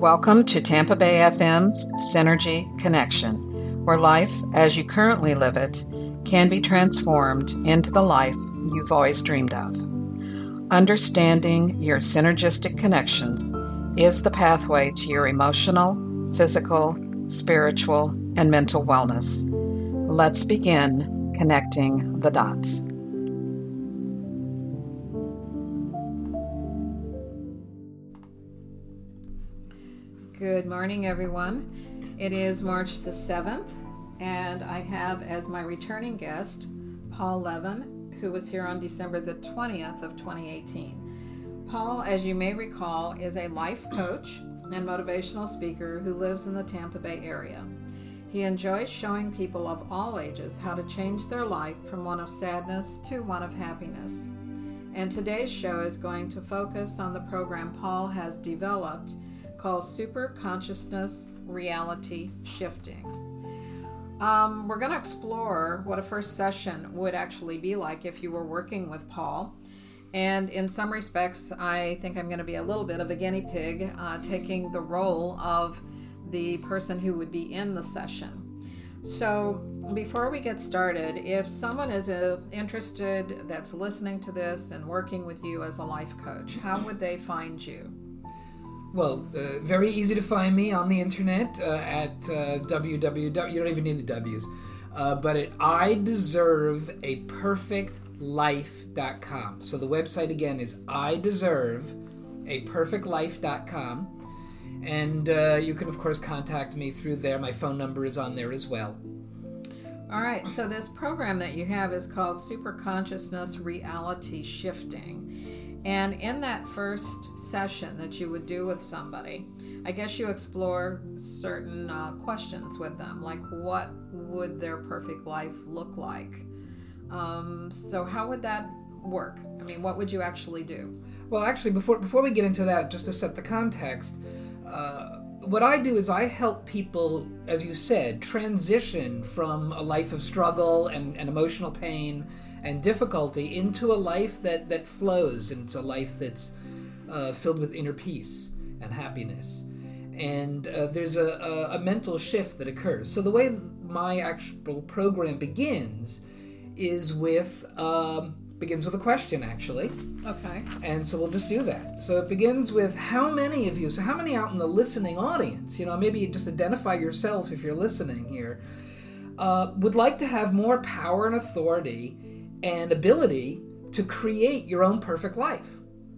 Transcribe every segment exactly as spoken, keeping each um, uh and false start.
Welcome to Tampa Bay F M's Synergy Connection, where life, as you currently live it, can be transformed into the life you've always dreamed of. Understanding your synergistic connections is the pathway to your emotional, physical, spiritual, and mental wellness. Let's begin connecting the dots. Good morning, everyone. It is March the seventh, and I have as my returning guest Paul Levin, who was here on December the twentieth of twenty eighteen. Paul, as you may recall, is a life coach and motivational speaker who lives in the Tampa Bay area. He enjoys showing people of all ages how to change their life from one of sadness to one of happiness. And today's show is going to focus on the program Paul has developed called Super Consciousness Reality Shifting. Um, we're going to explore what a first session would actually be like if you were working with Paul. And in some respects, I think I'm going to be a little bit of a guinea pig, uh, taking the role of the person who would be in the session. So before we get started, if someone is uh, interested that's listening to this and working with you as a life coach, how would they find you? Well, uh, very easy to find me on the internet uh, at uh, www. You don't even need the W's, uh, but at I deserve a perfect life dot com. So the website again is I deserve a perfect life dot com, and uh, you can of course contact me through there. My phone number is on there as well. All right. So this program that you have is called Super Consciousness Reality Shifting. And in that first session that you would do with somebody, I guess you explore certain uh, questions with them, like what would their perfect life look like? Um, so how would that work? I mean, what would you actually do? Well, actually, before before we get into that, just to set the context, uh, what I do is I help people, as you said, transition from a life of struggle and, and emotional pain and difficulty into a life that, that flows, and it's a life that's uh, filled with inner peace and happiness. And uh, there's a, a, a mental shift that occurs. So the way my actual program begins is with um, begins with a question, actually. Okay. And so we'll just do that. So it begins with how many of you, so how many out in the listening audience, you know, maybe just identify yourself if you're listening here, uh, would like to have more power and authority and ability to create your own perfect life.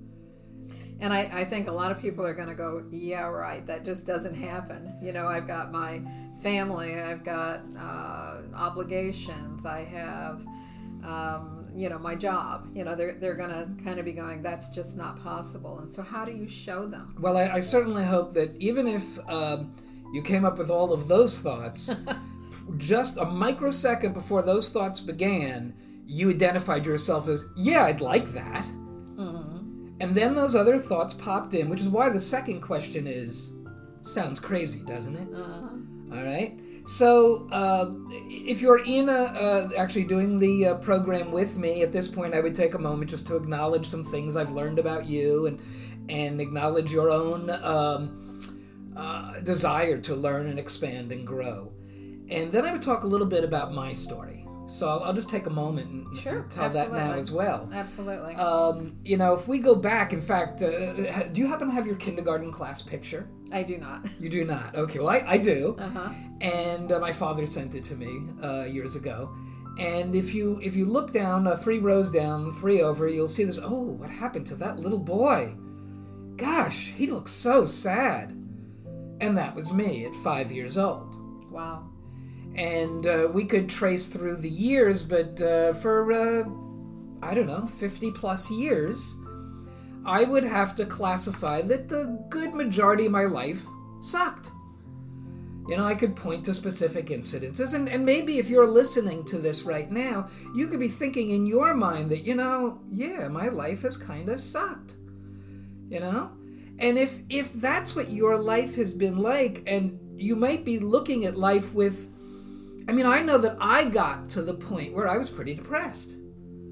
And I, I think a lot of people are going to go, yeah, right, that just doesn't happen. You know, I've got my family, I've got uh, obligations, I have, um, you know, my job. You know, they're, they're going to kind of be going, that's just not possible. And so how do you show them? Well, I, I certainly hope that even if um, you came up with all of those thoughts, just a microsecond before those thoughts began, you identified yourself as, yeah, I'd like that. Mm-hmm. And then those other thoughts popped in, which is why the second question is, sounds crazy, doesn't it? Uh-huh. All right. So uh, if you're in a, uh, actually doing the uh, program with me, at this point I would take a moment just to acknowledge some things I've learned about you and, and acknowledge your own um, uh, desire to learn and expand and grow. And then I would talk a little bit about my story. So I'll, I'll just take a moment and sure, tell absolutely. that now as well. Absolutely. Um, you know, if we go back, in fact, uh, do you happen to have your kindergarten class picture? I do not. You do not. Okay, well, I, I do. Uh-huh. And uh, my father sent it to me uh, years ago. And if you if you look down, uh, three rows down, three over, you'll see this, oh, what happened to that little boy? Gosh, he looks so sad. And that was me at five years old. Wow. And uh, we could trace through the years, but uh, for, uh, I don't know, fifty plus years, I would have to classify that the good majority of my life sucked. You know, I could point to specific incidences, and, and maybe if you're listening to this right now, you could be thinking in your mind that, you know, yeah, my life has kind of sucked. You know? And if if that's what your life has been like, and you might be looking at life with, I mean, I know that I got to the point where I was pretty depressed.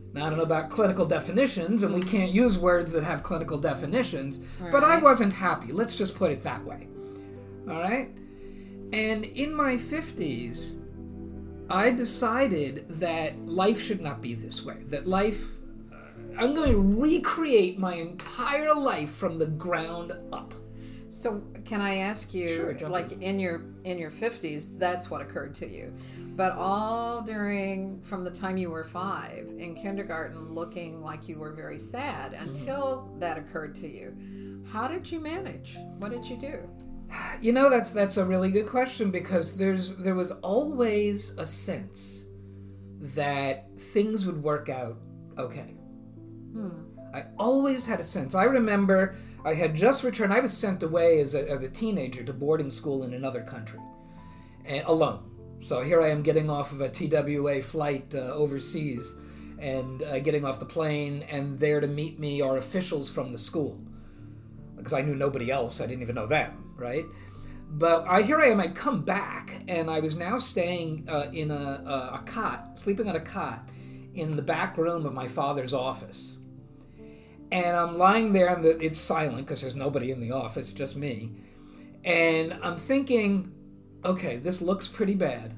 Now, I don't know about clinical definitions, and we can't use words that have clinical definitions, Right. but I wasn't happy. Let's just put it that way. All right? And in my fifties, I decided that life should not be this way. That life, uh, I'm going to recreate my entire life from the ground up. So can I ask you, Sure, jump like in. in your in your fifties, that's what occurred to you, but all during from the time you were five in kindergarten, looking like you were very sad until that occurred to you. How did you manage? What did you do? You know, that's that's a really good question, because there's there was always a sense that things would work out okay. Hmm. I always had a sense. I remember I had just returned. I was sent away as a, as a teenager to boarding school in another country, and alone. So here I am getting off of a T W A flight uh, overseas, and uh, getting off the plane, and there to meet me are officials from the school, because I knew nobody else. I didn't even know them, right? But I here I am. I'd come back, and I was now staying uh, in a, a, a cot, sleeping on a cot in the back room of my father's office. And I'm lying there, and the, it's silent because there's nobody in the office, just me. And I'm thinking, okay, this looks pretty bad.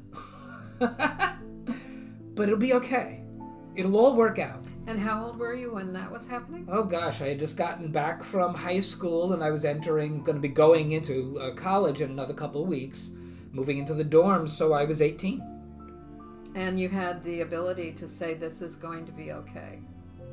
But it'll be okay. It'll all work out. And how old were you when that was happening? Oh gosh, I had just gotten back from high school, and I was entering, going to be going into uh, college in another couple of weeks, moving into the dorms, so I was eighteen. And you had the ability to say, this is going to be okay.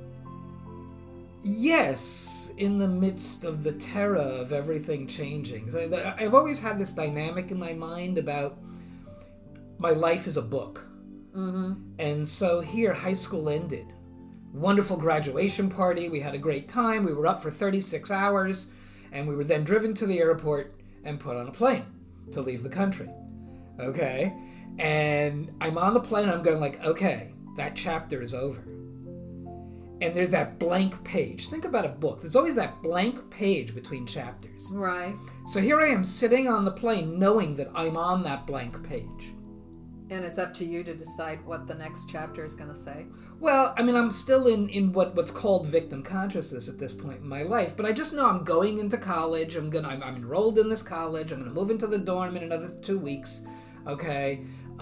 Yes, in the midst of the terror of everything changing. So I- I've always had this dynamic in my mind about my life is a book. Mm-hmm. And so here, high school ended. Wonderful graduation party. We had a great time. We were up for thirty-six hours, and we were then driven to the airport and put on a plane to leave the country. Okay? And I'm on the plane, and I'm going like, okay, that chapter is over. And there's that blank page. Think about a book. There's always that blank page between chapters. Right. So here I am sitting on the plane knowing that I'm on that blank page. And it's up to you to decide what the next chapter is going to say. Well, I mean, I'm still in, in what, what's called victim consciousness at this point in my life, but I just know I'm going into college. I'm gonna I'm, I'm enrolled in this college. I'm going to move into the dorm in another two weeks. Okay?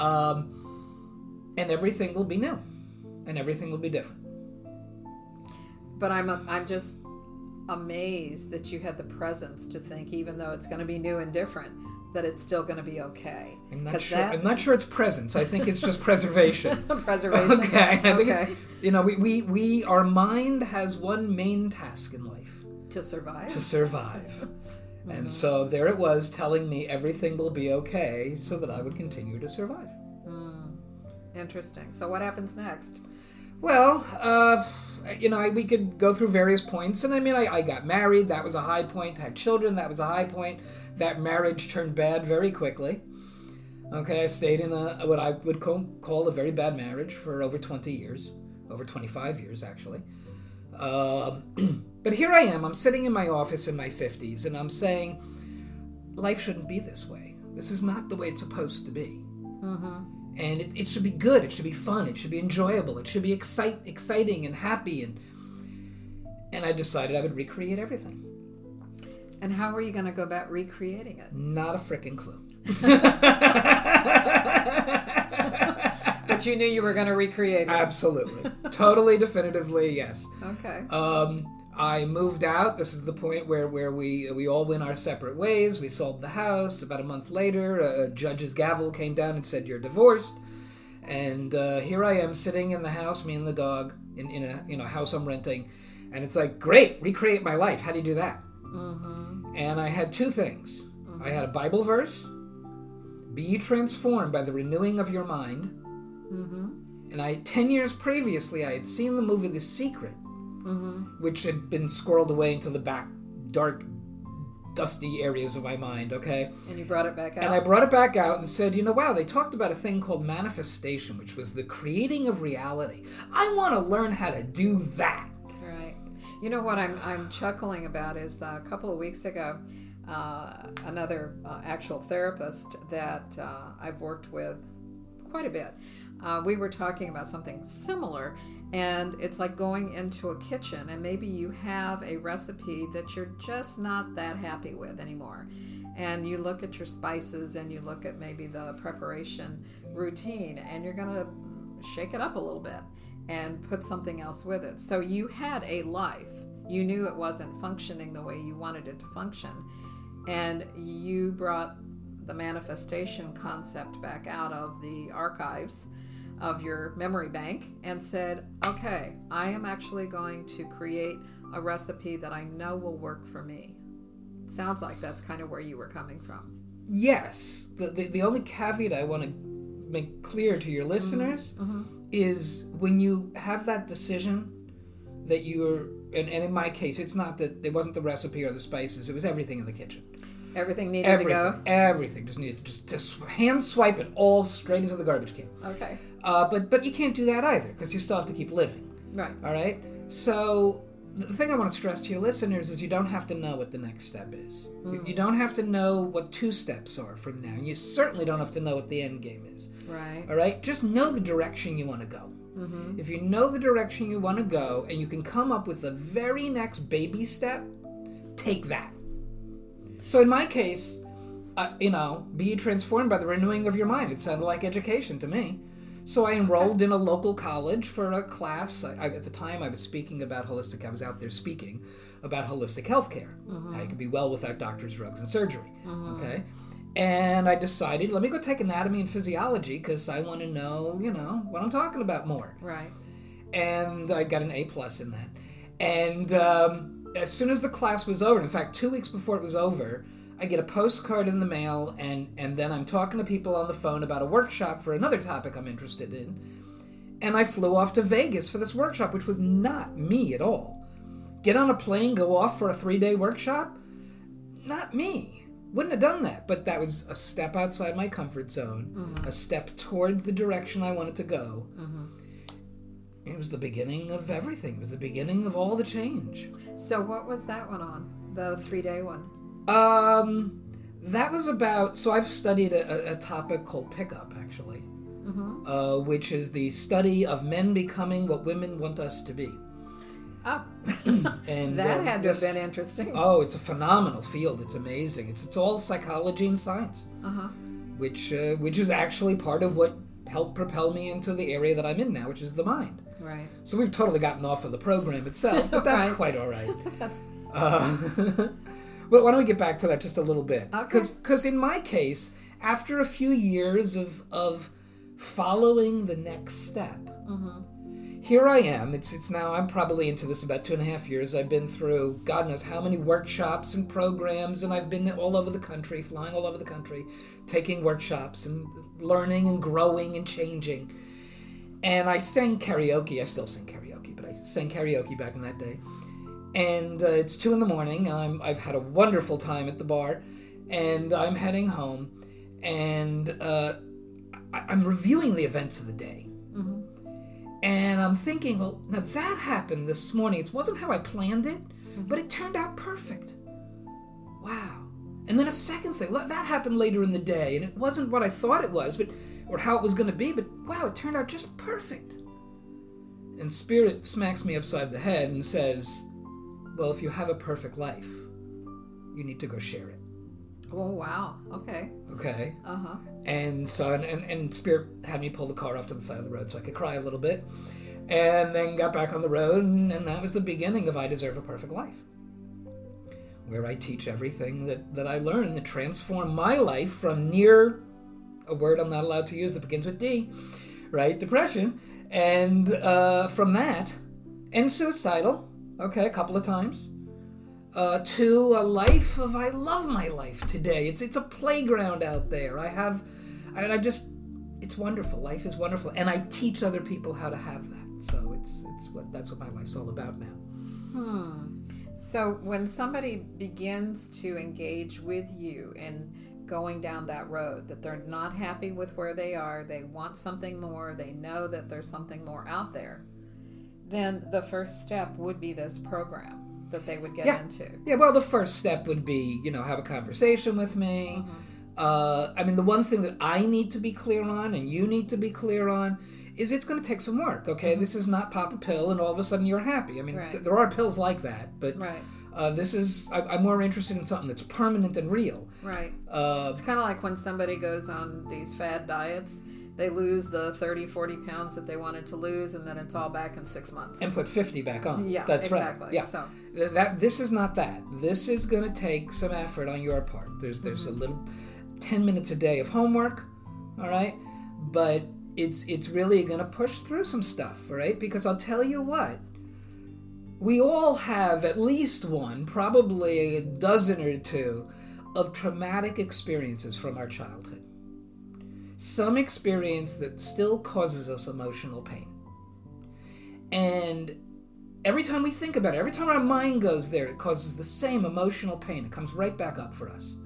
Um, and everything will be new. And everything will be different. But I'm I'm just amazed that you had the presence to think, even though it's going to be new and different, that it's still going to be okay. I'm not 'Cause sure. that- I'm not sure it's presence. I think it's just preservation. Preservation. Okay. I think Okay. it's, you know, we, we, we our mind has one main task in life: To survive. to survive. And so there it was, telling me everything will be okay, so that I would continue to survive. Mm. Interesting. So what happens next? Well, uh, you know, I, we could go through various points, and I mean, I, I got married. That was a high point. Had children. That was a high point. That marriage turned bad very quickly. Okay, I stayed in a what I would call, call a very bad marriage for over twenty years, over twenty-five years actually. Um, but here I am. I'm sitting in my office in my fifties, and I'm saying, life shouldn't be this way. This is not the way it's supposed to be. Mm-hmm. And it, it should be good. It should be fun. It should be enjoyable. It should be excite, exciting and happy. And and I decided I would recreate everything. And how are you going to go about recreating it? Not a frickin' clue. But you knew you were going to recreate it. Absolutely. Totally, definitively, yes. Okay. Um, I moved out. This is the point where, where we we all went our separate ways. We sold the house. About a month later, a judge's gavel came down and said, "You're divorced." And uh, here I am sitting in the house, me and the dog, in, in a you know house I'm renting. And it's like, great, recreate my life. How do you do that? Mm-hmm. And I had two things. Mm-hmm. I had a Bible verse, "Be ye transformed by the renewing of your mind." Mm-hmm. And I, ten years previously, I had seen the movie The Secret, Mm-hmm. which had been squirreled away into the back, dark, dusty areas of my mind, okay? And you brought it back out. And I brought it back out and said, you know, wow, they talked about a thing called manifestation, which was the creating of reality. I want to learn how to do that. Right. You know what I'm I'm chuckling about is uh, a couple of weeks ago, uh, another uh, actual therapist that uh, I've worked with quite a bit. Uh, we were talking about something similar, and it's like going into a kitchen, and maybe you have a recipe that you're just not that happy with anymore. And you look at your spices, and you look at maybe the preparation routine, and you're going to shake it up a little bit and put something else with it. So you had a life. You knew it wasn't functioning the way you wanted it to function. And you brought the manifestation concept back out of the archives of your memory bank and said, okay, I am actually going to create a recipe that I know will work for me. Sounds like that's kind of where you were coming from. Yes. The, the, the only caveat I want to make clear to your listeners mm-hmm. is when you have that decision that you're, and, and in my case, it's not that it wasn't the recipe or the spices, it was everything in the kitchen. Everything needed everything, to go? Everything. Just needed to just, just hand swipe it all straight into the garbage can. Okay. Uh, but, but you can't do that either, because you still have to keep living. Right. All right? So the thing I want to stress to your listeners is you don't have to know what the next step is. Mm. You, you don't have to know what two steps are from now. And you certainly don't have to know what the end game is. Right. All right? Just know the direction you want to go. Mm-hmm. If you know the direction you want to go and you can come up with the very next baby step, take that. So in my case, uh, you know, be transformed by the renewing of your mind. It sounded like education to me. So I enrolled in a local college for a class. I, I, at the time, I was speaking about holistic. I was out there speaking about holistic healthcare. Mm-hmm. How you can be well without doctors, drugs, and surgery. Mm-hmm. Okay, and I decided, let me go take anatomy and physiology because I want to know, you know, what I'm talking about more. Right. And I got an A plus in that. And um, as soon as the class was over, in fact, two weeks before it was over, I get a postcard in the mail, and, and then I'm talking to people on the phone about a workshop for another topic I'm interested in. And I flew off to Vegas for this workshop, which was not me at all. Get on a plane, go off for a three-day workshop? Not me. Wouldn't have done that. But that was a step outside my comfort zone, mm-hmm. a step toward the direction I wanted to go. Mm-hmm. It was the beginning of everything. It was the beginning of all the change. So what was that one on, the three-day one? Um, that was about, so I've studied a, a topic called pickup, actually, mm-hmm. uh, which is the study of men becoming what women want us to be. Oh, and that um, had to this, have been interesting. Oh, it's a phenomenal field. It's amazing. It's it's all psychology and science, uh-huh. which uh, which is actually part of what helped propel me into the area that I'm in now, which is the mind. Right. So we've totally gotten off of the program itself, but that's right. quite all right. that's. Uh, But why don't we get back to that just a little bit? Because okay. in my case, after a few years of of following the next step, mm-hmm. here I am. It's it's now, I'm probably into this about two and a half years. I've been through God knows how many workshops and programs, and I've been all over the country, flying all over the country, taking workshops and learning and growing and changing. And I sang karaoke. I still sing karaoke, but I sang karaoke back in that day. And uh, it's two in the morning, and I'm, I've had a wonderful time at the bar, and I'm heading home, and uh, I, I'm reviewing the events of the day. Mm-hmm. And I'm thinking, well, now that happened this morning. It wasn't how I planned it, mm-hmm. but it turned out perfect. Wow. And then a second thing, that happened later in the day, and it wasn't what I thought it was, but or how it was going to be, but wow, it turned out just perfect. And Spirit smacks me upside the head and says, well, if you have a perfect life, you need to go share it. Oh, wow. Okay. Okay. Uh-huh. And so, and, and, and Spirit had me pull the car off to the side of the road so I could cry a little bit. And then got back on the road, and, and that was the beginning of I Deserve a Perfect Life, where I teach everything that, that I learned that transformed my life from near, a word I'm not allowed to use that begins with D, right? Depression. And uh, from that, and suicidal, okay, a couple of times, uh, to a life of, I love my life today. It's it's a playground out there. I have, I, I just, it's wonderful. Life is wonderful. And I teach other people how to have that. So it's it's what that's what my life's all about now. Hmm. So when somebody begins to engage with you and going down that road, that they're not happy with where they are, they want something more, they know that there's something more out there, then the first step would be this program that they would get yeah. into. Yeah, well, the first step would be, you know, have a conversation with me, mm-hmm. Uh, I mean, the one thing that I need to be clear on, and you need to be clear on, is it's going to take some work, okay? Mm-hmm. This is not pop a pill and all of a sudden you're happy. I mean, right. th- there are pills like that, but right. uh, this is, I, I'm more interested in something that's permanent and real. Right. Uh, it's kind of like when somebody goes on these fad diets, they lose the thirty, forty pounds that they wanted to lose, and then it's all back in six months. And put fifty back on. Yeah, that's exactly. right. Yeah. So. That, this is not that. This is going to take some effort on your part. There's, there's mm-hmm. a little, ten minutes a day of homework, all right? But it's it's really going to push through some stuff, all right? Because I'll tell you what, we all have at least one, probably a dozen or two, of traumatic experiences from our childhood. Some experience that still causes us emotional pain. And every time we think about it, every time our mind goes there, it causes the same emotional pain. It comes right back up for us.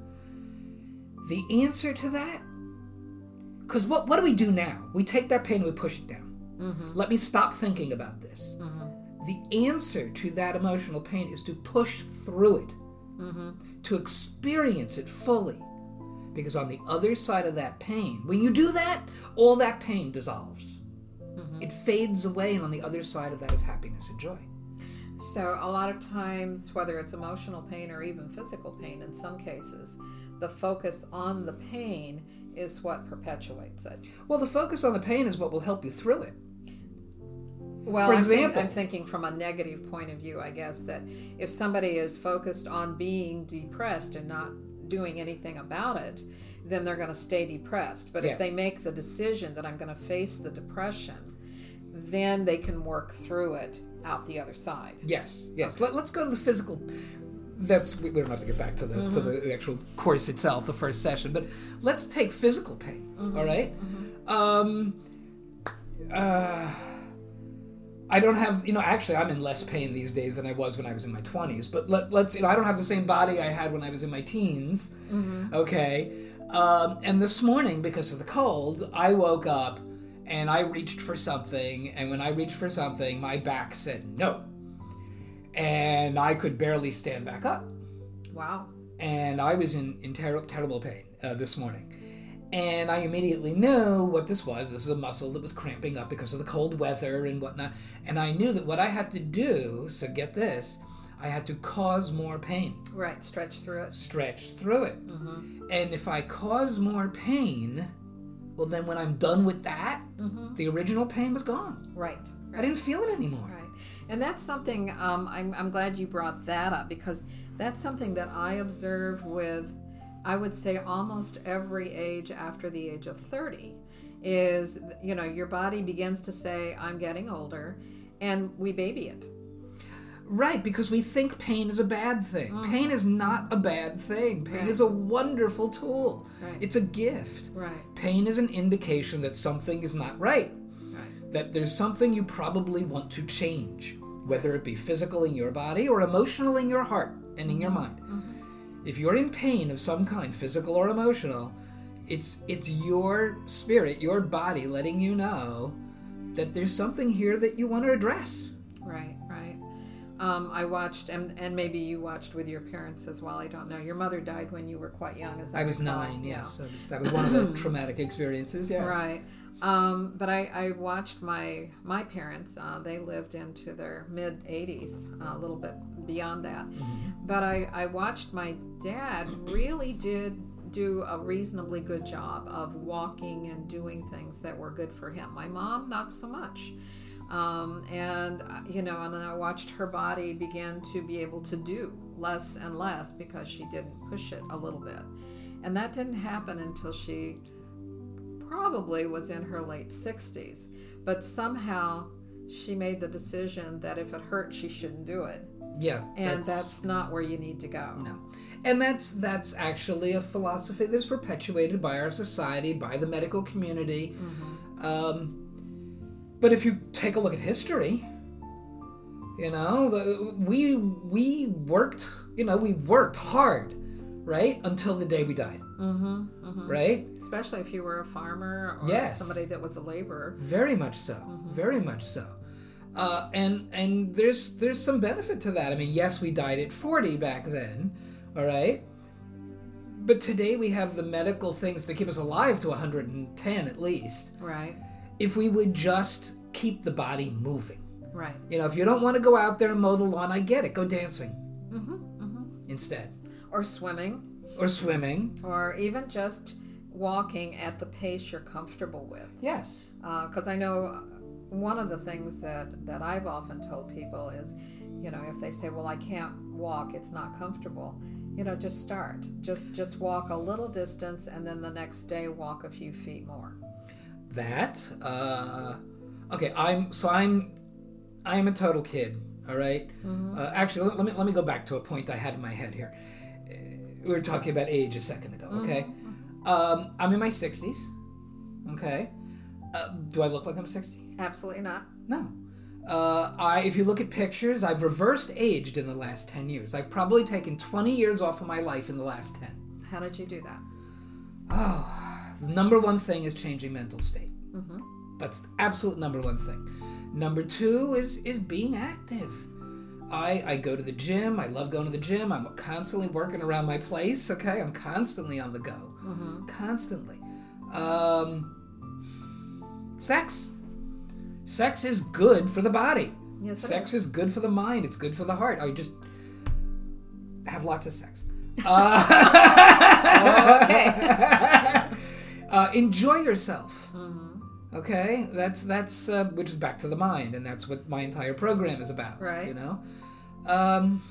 The answer to that, because what, what do we do now? We take that pain and we push it down. Mm-hmm. Let me stop thinking about this. Mm-hmm. The answer to that emotional pain is to push through it, mm-hmm. to experience it fully. Because on the other side of that pain, when you do that, all that pain dissolves. Mm-hmm. It fades away, and on the other side of that is happiness and joy. So a lot of times, whether it's emotional pain or even physical pain in some cases, the focus on the pain is what perpetuates it. Well, the focus on the pain is what will help you through it. Well, For I'm, example, think, I'm thinking from a negative point of view, I guess, that if somebody is focused on being depressed and not doing anything about it, then they're going to stay depressed. But yes. if they make the decision that I'm going to face the depression, then they can work through it out the other side. Yes, yes. Okay. Let, let's go to the physical. That's we, we don't have to get back to the mm-hmm. to the actual course itself, the first session, but let's take physical pain. Mm-hmm. All right. Mm-hmm. Um. Uh. I don't have, you know, actually I'm in less pain these days than I was when I was in my twenties, but let, let's, you know, I don't have the same body I had when I was in my teens, mm-hmm. okay? Um, and this morning, because of the cold, I woke up and I reached for something, and when I reached for something, my back said no. And I could barely stand back up. Wow. And I was in, in ter- terrible pain uh, this morning. And I immediately knew what this was. This is a muscle that was cramping up because of the cold weather and whatnot. And I knew that what I had to do, so get this, I had to cause more pain. Right, stretch through it. Stretch through it. Mm-hmm. And if I cause more pain, well then when I'm done with that, mm-hmm. the original pain was gone. Right, right. I didn't feel it anymore. Right. And that's something, um, I'm, I'm glad you brought that up, because that's something that I observe with, I would say, almost every age after the age of thirty, is, you know, your body begins to say, I'm getting older, and we baby it. Right, because we think pain is a bad thing. Mm. Pain is not a bad thing. Pain right. is a wonderful tool. Right. It's a gift. Right. Pain is an indication that something is not right. Right. That there's something you probably want to change, whether it be physical in your body or emotional in your heart and in mm-hmm. your mind. Mm-hmm. If you're in pain of some kind, physical or emotional, it's it's your spirit, your body letting you know that there's something here that you want to address. Right, right. Um, I watched, and, and maybe you watched with your parents as well, I don't know. Your mother died when you were quite young, as I I was recall. nine, yes. Yeah. That was one of the traumatic experiences, yes. Right. Um, but I, I watched my my parents. Uh, they lived into their mid eighties, uh, a little bit beyond that. Mm-hmm. But I, I watched my dad really did do a reasonably good job of walking and doing things that were good for him. My mom, not so much. Um, and, you know, and then I watched her body begin to be able to do less and less because she didn't push it a little bit. And that didn't happen until she probably was in her late sixties. But somehow she made the decision that if it hurt, she shouldn't do it. Yeah. And that's, that's not where you need to go. No. And that's that's actually a philosophy that's perpetuated by our society, by the medical community. Mm-hmm. Um, but if you take a look at history, you know, the, we we worked, you know, we worked hard, right, until the day we died. Mm-hmm, mm-hmm. Right? Especially if you were a farmer or yes. somebody that was a laborer. Very much so. Mm-hmm. Very much so. Uh, and and there's there's some benefit to that. I mean, yes, we died at forty back then, all right? but today we have the medical things to keep us alive to one hundred ten at least. Right. If we would just keep the body moving. Right. You know, if you don't want to go out there and mow the lawn, I get it. Go dancing Mm-hmm. Mm-hmm. instead. Or swimming. Or swimming. Or even just walking at the pace you're comfortable with. Yes. Because uh, I know one of the things that, that I've often told people is, you know, if they say, well, I can't walk, it's not comfortable, you know, just start. Just just walk a little distance, and then the next day walk a few feet more. That, uh, okay, I'm, so I'm, I'm a total kid, all right? Mm-hmm. Uh, actually, let, let me let me go back to a point I had in my head here. Uh, We were talking about age a second ago, okay? Mm-hmm. Um, I'm in my sixties, okay? Uh, do I look like I'm sixty? Absolutely not. No. Uh, I, if you look at pictures, I've reversed aged in the last ten years. I've probably taken twenty years off of my life in the last ten. How did you do that? Oh, the number one thing is changing mental state. Mm-hmm. That's the absolute number one thing. Number two is is being active. I, I go to the gym. I love going to the gym. I'm constantly working around my place, okay? I'm constantly on the go. Mm-hmm. Constantly. Um, sex. Sex is good for the body. Yes, it Sex is. is good for the mind. It's good for the heart. I just have lots of sex. Uh, Okay. uh, enjoy yourself. Mm-hmm. Okay, that's that's uh, which is back to the mind, and that's what my entire program is about. Right. You know, um,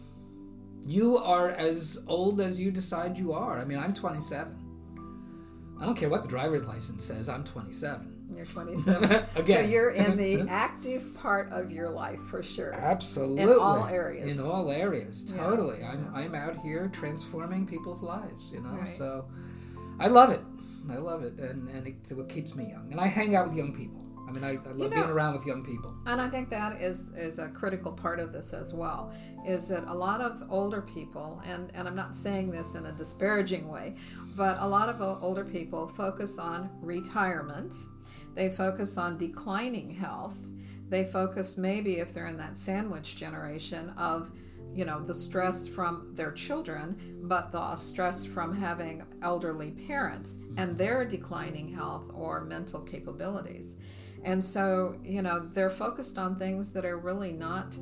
you are as old as you decide you are. I mean, I'm twenty-seven. I don't care what the driver's license says. I'm twenty-seven. You're twenty-seven. Again. So you're in the active part of your life for sure. Absolutely. In all areas. In all areas, Yeah. totally. I'm Yeah. I'm out here transforming people's lives. You know, Right. so I love it. I love it, and and it's what keeps me young. And I hang out with young people. I mean, I, I love You know- being around with young people. And I think that is, is a critical part of this as well, is that a lot of older people, and, and I'm not saying this in a disparaging way, but a lot of o- older people focus on retirement. They focus on declining health. They focus maybe, if they're in that sandwich generation, of, you know, the stress from their children, but the stress from having elderly parents and their declining health or mental capabilities. And so, you know, they're focused on things that are really not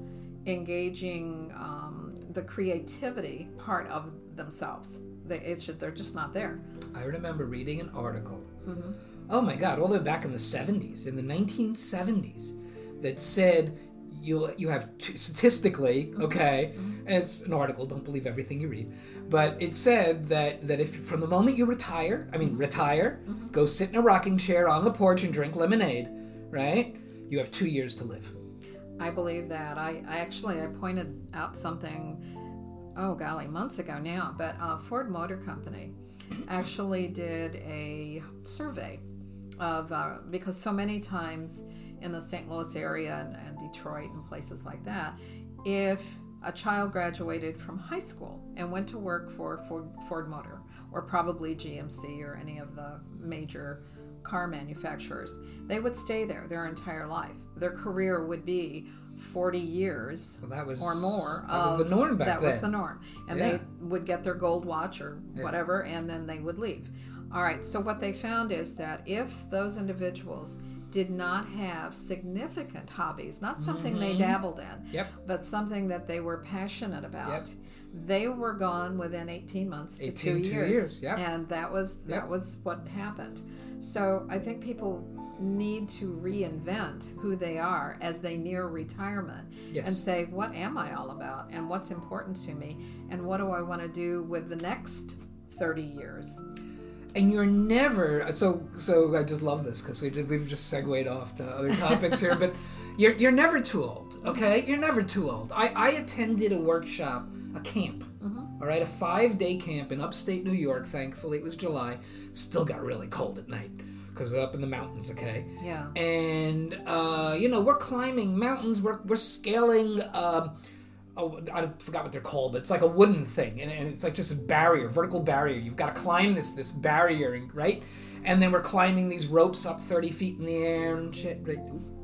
engaging um, the creativity part of themselves. They, it's just, they're just not there. I remember reading an article. Mm-hmm. Oh my God! All the way back in the seventies, in the nineteen seventies, that said you you have t- statistically, okay, and it's an article. Don't believe everything you read, but it said that that if from the moment you retire, I mean retire, Mm-hmm. go sit in a rocking chair on the porch and drink lemonade, right? You have two years to live. I believe that. I, I actually, I pointed out something, oh golly, months ago now, but uh, Ford Motor Company actually did a survey of, uh, because so many times in the Saint Louis area and, and Detroit and places like that, if a child graduated from high school and went to work for Ford, Ford Motor, or probably G M C or any of the major car manufacturers, they would stay there their entire life. Their career would be forty years So that was or more. That of, was the norm back that then. was the norm. And Yeah. they would get their gold watch or Yeah. whatever, and then they would leave. All right, so what they found is that if those individuals did not have significant hobbies, not something they Mhm. dabbled in, Yep. but something that they were passionate about, Yep. they were gone within eighteen months to eighteen, two two years. years, yep. And that was that Yep. was what happened. So I think people need to reinvent who they are as they near retirement Yes. and say, what am I all about, and what's important to me, and what do I want to do with the next thirty years? And you're never so so. I just love this because we did, we've just segued off to other topics here. But you're you're never too old. Okay, you're never too old. I I attended a workshop, a camp. Mhm. All right, a five day camp in upstate New York. Thankfully, it was July. Still got really cold at night because we're up in the mountains. Okay. Yeah. And uh, you know, we're climbing mountains. We're we're scaling. Um, oh, I forgot what they're called. It's like a wooden thing, and, and it's like just a barrier, vertical barrier. You've got to climb this this barrier, right? And then we're climbing these ropes up thirty feet in the air and shit. Right?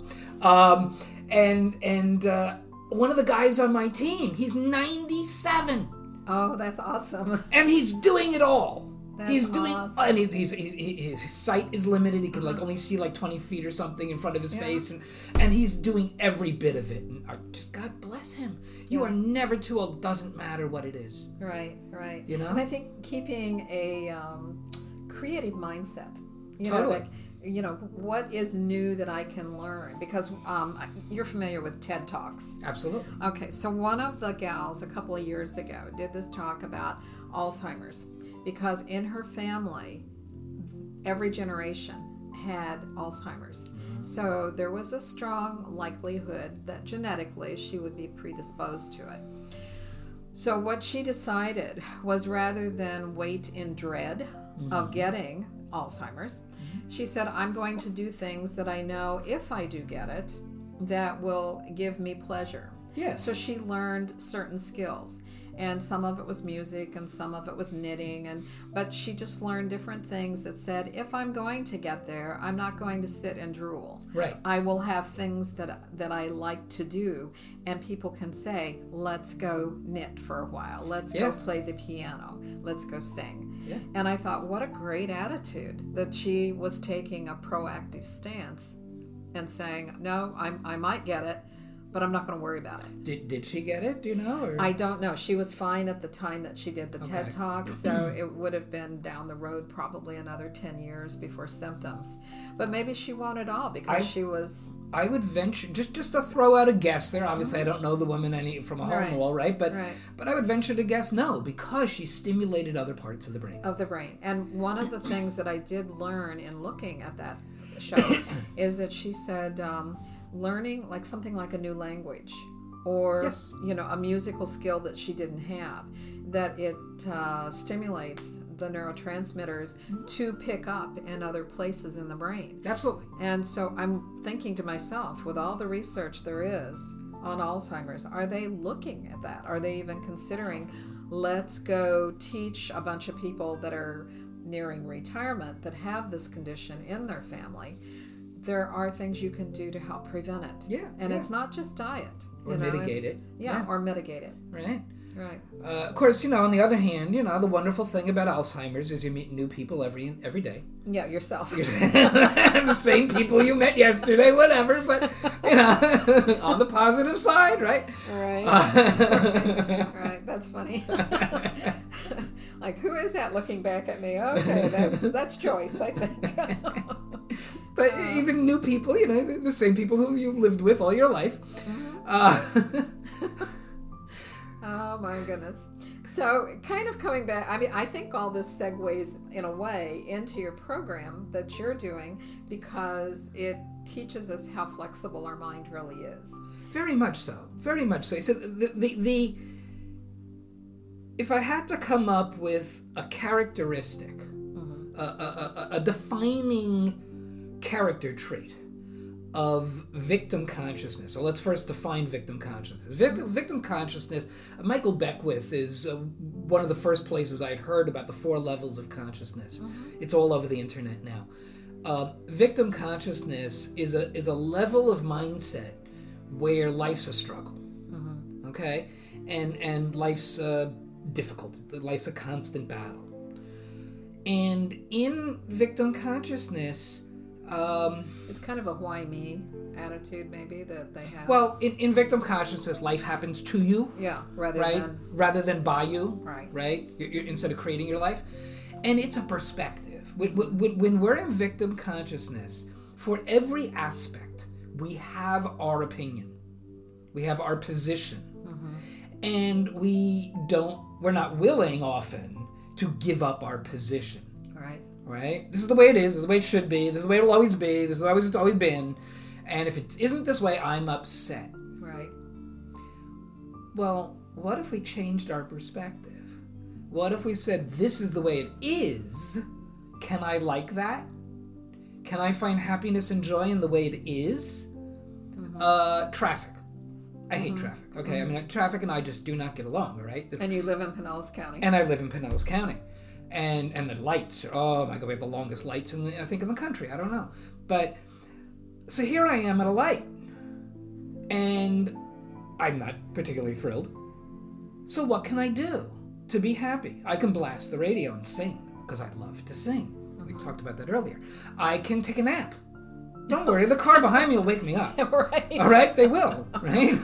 Um, and and uh, one of the guys on my team, he's ninety-seven. Oh, that's awesome. And he's doing it all. That's he's doing, awesome. and he's, he's, he's, his sight is limited. He can like only see like twenty feet or something in front of his Yeah. face, and and he's doing every bit of it. And I just God bless him. You Yeah. are never too old. Doesn't matter what it is. Right, right. You know? And I think keeping a um, creative mindset. You know, Totally. like, you know, what is new that I can learn? Because um, I- you're familiar with TED Talks. Absolutely. Okay, so one of the gals a couple of years ago did this talk about Alzheimer's because in her family, every generation had Alzheimer's. So there was a strong likelihood that genetically she would be predisposed to it. So what she decided was rather than wait in dread Mm-hmm. of getting Alzheimer's, she said, I'm going to do things that I know if I do get it, that will give me pleasure. Yes. So she learned certain skills, and some of it was music and some of it was knitting, and but she just learned different things that said, if I'm going to get there, I'm not going to sit and drool. Right. I will have things that that I like to do, and people can say, let's go knit for a while. Let's Yeah. go play the piano. Let's go sing. Yeah. And I thought, what a great attitude that she was taking a proactive stance and saying, no, I'm, I might get it, but I'm not going to worry about it. Did did she get it? Do you know? Or? I don't know. She was fine at the time that she did the Okay. TED Talk, so it would have been down the road probably another ten years before symptoms. But maybe she won't at all because I- she was... I would venture just just to throw out a guess there. Obviously, I don't know the woman any from a hole in Right. the wall, right? But Right. but I would venture to guess no, because she stimulated other parts of the brain. of the brain. And one of the things that I did learn in looking at that show is that she said um, learning like something like a new language or Yes. you know a musical skill that she didn't have, that it uh, stimulates the neurotransmitters to pick up in other places in the brain. Absolutely. And so I'm thinking to myself, with all the research there is on Alzheimer's, are they looking at that? Are they even considering, let's go teach a bunch of people that are nearing retirement that have this condition in their family? There are things you can do to help prevent it. Yeah, And yeah. it's not just diet. Or you know, mitigate it's- it. Yeah, Yeah. or mitigate it. Right. Right. Uh, of course, you know. On the other hand, you know, the wonderful thing about Alzheimer's is you meet new people every every day. Yeah, yourself. The same people you met yesterday, whatever. But you know, on the positive side, right? Right. Uh, Right, that's funny. Like, who is that looking back at me? Okay, that's that's Joyce, I think. But even new people, you know, the- the same people who you've lived with all your life. Uh, Oh my goodness. So, kind of coming back, I mean, I think all this segues in a way into your program that you're doing because it teaches us how flexible our mind really is. very much so. Very much so. So the, the the if I had to come up with a characteristic, a, a, a, a defining character trait of victim consciousness. So let's first define victim consciousness. Victim, victim consciousness, Michael Beckwith is uh, one of the first places I'd heard about the four levels of consciousness. It's all over the internet now. Uh, victim consciousness is a is a level of mindset where life's a struggle, okay, and and life's uh, difficult. Life's a constant battle. And in victim consciousness, um, It's kind of a why me attitude, maybe, that they have. well, in, in victim consciousness, life happens to you, yeah, rather right, than. rather than by you, Right. right? You're, you're, instead of creating your life, and it's a perspective. When, when, when we're in victim consciousness, for every aspect, we have our opinion, we have our position, and we don't. We're not willing often to give up our position. Right. Right? This is the way it is. This is the way it should be. This is the way it will always be. This is the way it's always been. And if it isn't this way, I'm upset. Right. Well, what if we changed our perspective? What if we said, this is the way it is? Can I like that? Can I find happiness and joy in the way it is? Uh, traffic. I hate traffic. Okay, I mean, traffic and I just do not get along, all right? This- And you live in Pinellas County. And I live in Pinellas County. And and the lights, oh my God, we have the longest lights in the, I think in the country. I don't know. But, so here I am at a light. And I'm not particularly thrilled. So what can I do? to be happy. I can blast the radio and sing because I love to sing. We talked about that earlier. I can take a nap. Don't worry, the car behind me will wake me up. Right. All right, they will, right?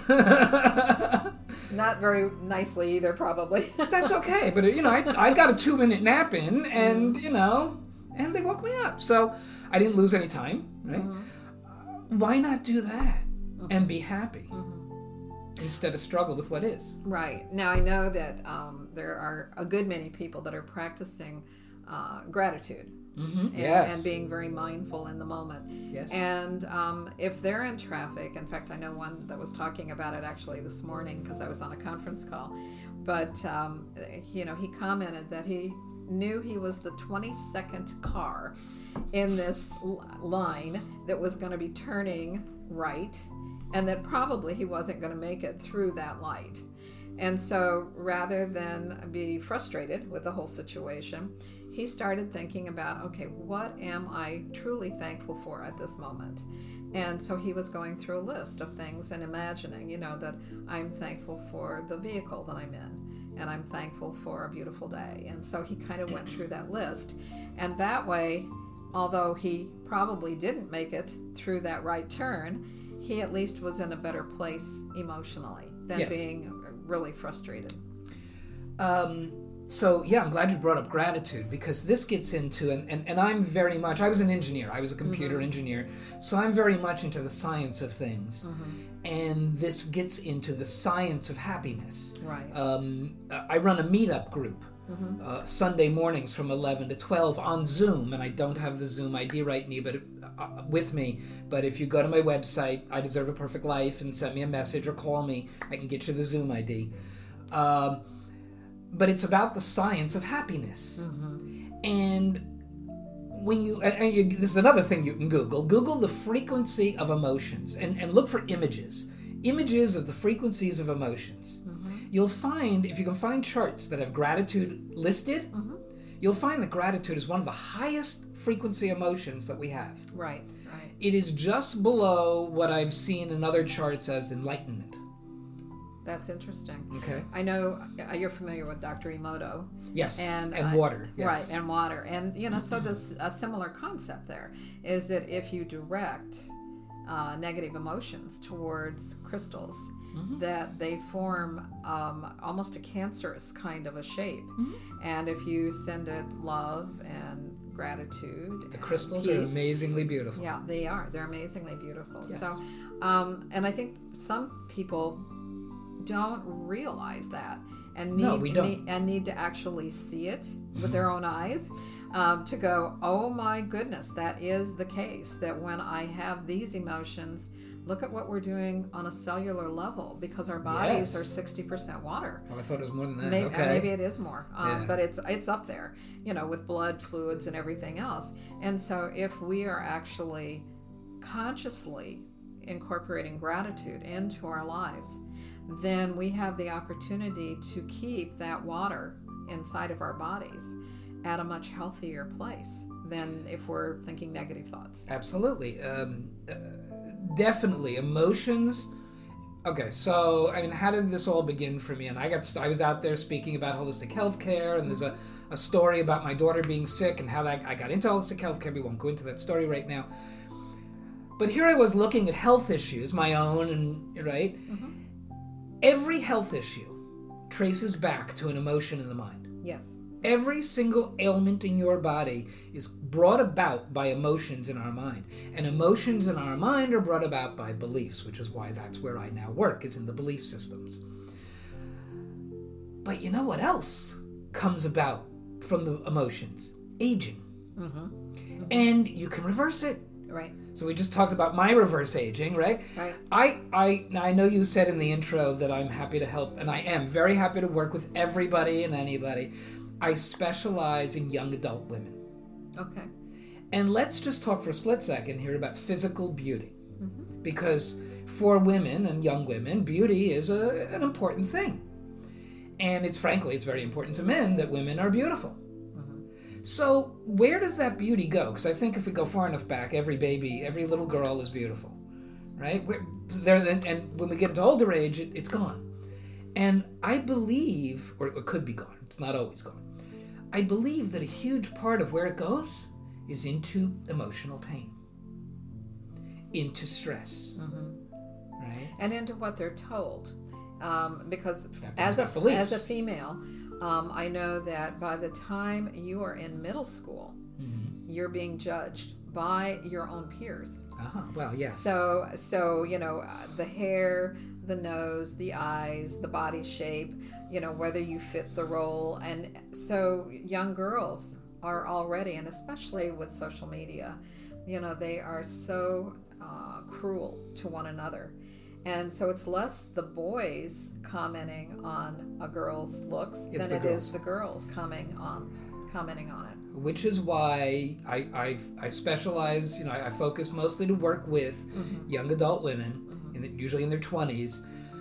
Not very nicely either, probably. That's okay, but you know, I, I got a two-minute nap in, and you know, and they woke me up. So I didn't lose any time, right? Mm-hmm. Why not do that mm-hmm. and be happy mm-hmm. instead of struggle with what is? Right. Now I know that um, there are a good many people that are practicing uh, gratitude. Mm-hmm. And, yes. and being very mindful in the moment. Yes. And um, if they're in traffic, in fact, I know one that was talking about it actually this morning because I was on a conference call. But, um, you know, he commented that he knew he was the twenty-second car in this l- line that was going to be turning right, and that probably he wasn't going to make it through that light. And so rather than be frustrated with the whole situation, he started thinking about, okay, what am I truly thankful for at this moment? And so he was going through a list of things and imagining, you know, that I'm thankful for the vehicle that I'm in, and I'm thankful for a beautiful day. And so he kind of went through that list. And that way, although he probably didn't make it through that right turn, he at least was in a better place emotionally than yes. being really frustrated. Um... So, yeah, I'm glad you brought up gratitude because this gets into, and, and, and I'm very much, I was an engineer, I was a computer mm-hmm. engineer, so I'm very much into the science of things. Mm-hmm. And this gets into the science of happiness. Right. Um, I run a meetup group mm-hmm. uh, Sunday mornings from eleven to twelve on Zoom, and I don't have the Zoom I D right now, but uh, with me, but if you go to my website, I Deserve a Perfect Life, and send me a message or call me, I can get you the Zoom I D. Um, But it's about the science of happiness. Mm-hmm. And when you, and you, this is another thing you can Google. Google the frequency of emotions and, and look for images. Images of the frequencies of emotions. Mm-hmm. You'll find, if you can find charts that have gratitude listed, mm-hmm. you'll find that gratitude is one of the highest frequency emotions that we have. Right, right. It is just below what I've seen in other charts as enlightenment. That's interesting. Okay. I know you're familiar with Doctor Emoto. Yes, and, and uh, water. Yes. Right, and water. And, you know, so this a similar concept there is that if you direct uh, negative emotions towards crystals, mm-hmm. that they form um, almost a cancerous kind of a shape. Mm-hmm. And if you send it love and gratitude, the and crystals peace, are amazingly beautiful. Yeah, they are. They're amazingly beautiful. Yes. So, um, and I think some people don't realize that and need, no, we don't. need and need to actually see it with their own eyes um, to go, oh my goodness, that is the case, that when I have these emotions, look at what we're doing on a cellular level, because our bodies yes. are sixty percent water. Oh, I thought it was more than that. Maybe, okay. maybe it is more, um, yeah. but it's it's up there, you know, with blood, fluids, and everything else. And so if we are actually consciously incorporating gratitude into our lives, then we have the opportunity to keep that water inside of our bodies at a much healthier place than if we're thinking negative thoughts. Absolutely. Um, uh, definitely. Emotions. Okay, so, I mean, how did this all begin for me? And I got, I was out there speaking about holistic healthcare, and there's a, a story about my daughter being sick and how that I got into holistic healthcare. We won't go into that story right now. But here I was looking at health issues, my own, and right? Mm-hmm. Every health issue traces back to an emotion in the mind. Yes. Every single ailment in your body is brought about by emotions in our mind. And emotions in our mind are brought about by beliefs, which is why that's where I now work, is in the belief systems. But you know what else comes about from the emotions? Aging. Mm-hmm. Mm-hmm. And you can reverse it. Right. So we just talked about my reverse aging, right? Right. I, I, I know you said in the intro that I'm happy to help, and I am very happy to work with everybody and anybody. I specialize in young adult women. Okay. And let's just talk for a split second here about physical beauty. Mm-hmm. Because for women and young women, beauty is a, an important thing. And it's frankly, it's very important to men that women are beautiful. So where does that beauty go? Because I think if we go far enough back, every baby, every little girl is beautiful, right? We're, there, and when we get to older age, it, it's gone. And I believe, or it could be gone, It's not always gone. I believe that a huge part of where it goes is into emotional pain, into stress, Mm-hmm. right? And into what they're told. Um, because That as brings a, back beliefs. as a female, um, I know that by the time you are in middle school, Mm-hmm. you're being judged by your own peers. Uh-huh. Well, yes. So, so you know, uh, the hair, the nose, the eyes, the body shape, you know, whether you fit the role. And so young girls are already, and especially with social media, you know, they are so uh, cruel to one another. And so it's less the boys commenting on a girl's looks It's than the it girls. is the girls commenting on commenting on it. Which is why I, I I specialize, you know, I, I focus mostly to work with Mm-hmm. young adult women, in the, usually in their twenties.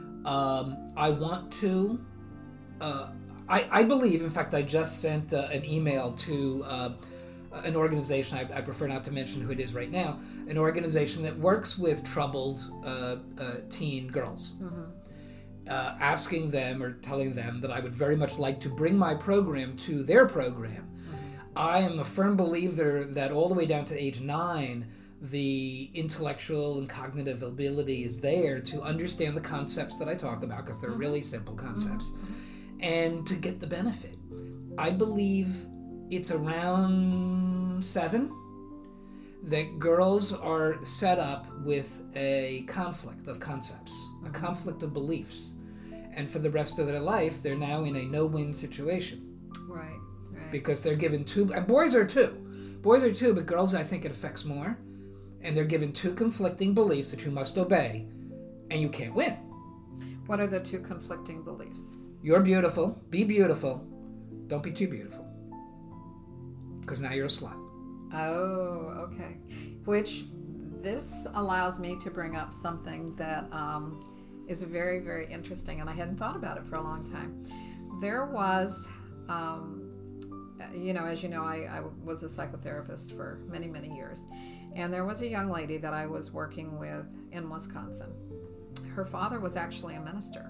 Um, I want to, uh, I, I believe, in fact, I just sent uh, an email to uh, an organization, I, I prefer not to mention who it is right now, an organization that works with troubled uh, uh, teen girls. Mm-hmm. Uh, asking them or telling them that I would very much like to bring my program to their program. I am a firm believer that all the way down to age nine, the intellectual and cognitive ability is there to understand the concepts that I talk about, because they're really simple concepts, and to get the benefit. I believe it's around seven that girls are set up with a conflict of concepts, a conflict of beliefs. And for the rest of their life, they're now in a no-win situation. Right, right. Because they're given two, and boys are too. Boys are too, but girls, I think it affects more. And they're given two conflicting beliefs that you must obey, and you can't win. What are the two conflicting beliefs? You're beautiful. Be beautiful. Don't be too beautiful. Because now you're a slut. Oh, okay. Which this allows me to bring up something that um, is very, very interesting, and I hadn't thought about it for a long time. There was, um, you know, as you know, I, I was a psychotherapist for many, many years, and there was a young lady that I was working with in Wisconsin. Her father was actually a minister.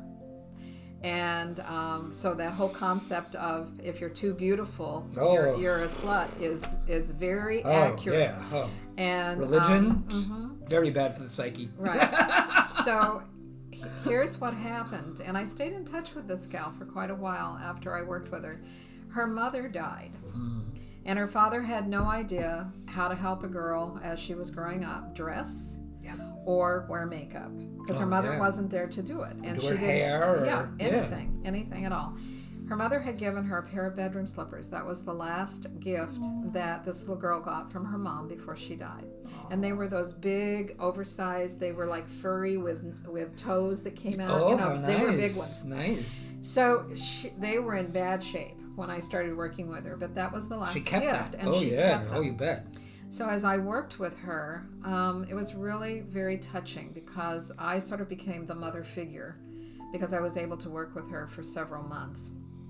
And um, so that whole concept of if you're too beautiful, Oh. you're, you're a slut is is very Oh, accurate. yeah. Oh. And Religion, um, mhm, very bad for the psyche. right. So he- here's what happened, and I stayed in touch with this gal for quite a while after I worked with her. Her mother died, Mm. and her father had no idea how to help a girl as she was growing up dress Yeah. or wear makeup, because her Oh, mother yeah. wasn't there to do it, and Do she her didn't. hair or- yeah, yeah. anything, anything at all. Her mother had given her a pair of bedroom slippers. That was the last gift that this little girl got from her mom before she died. And they were those big, oversized. They were like furry with with toes that came out. Oh, you know, how nice. they were big ones. Nice. So she, they were in bad shape when I started working with her. But that was the last She kept gift, that. and Oh, she yeah. kept Oh, them. you bet. So as I worked with her, um, it was really very touching because I sort of became the mother figure because I was able to work with her for several months.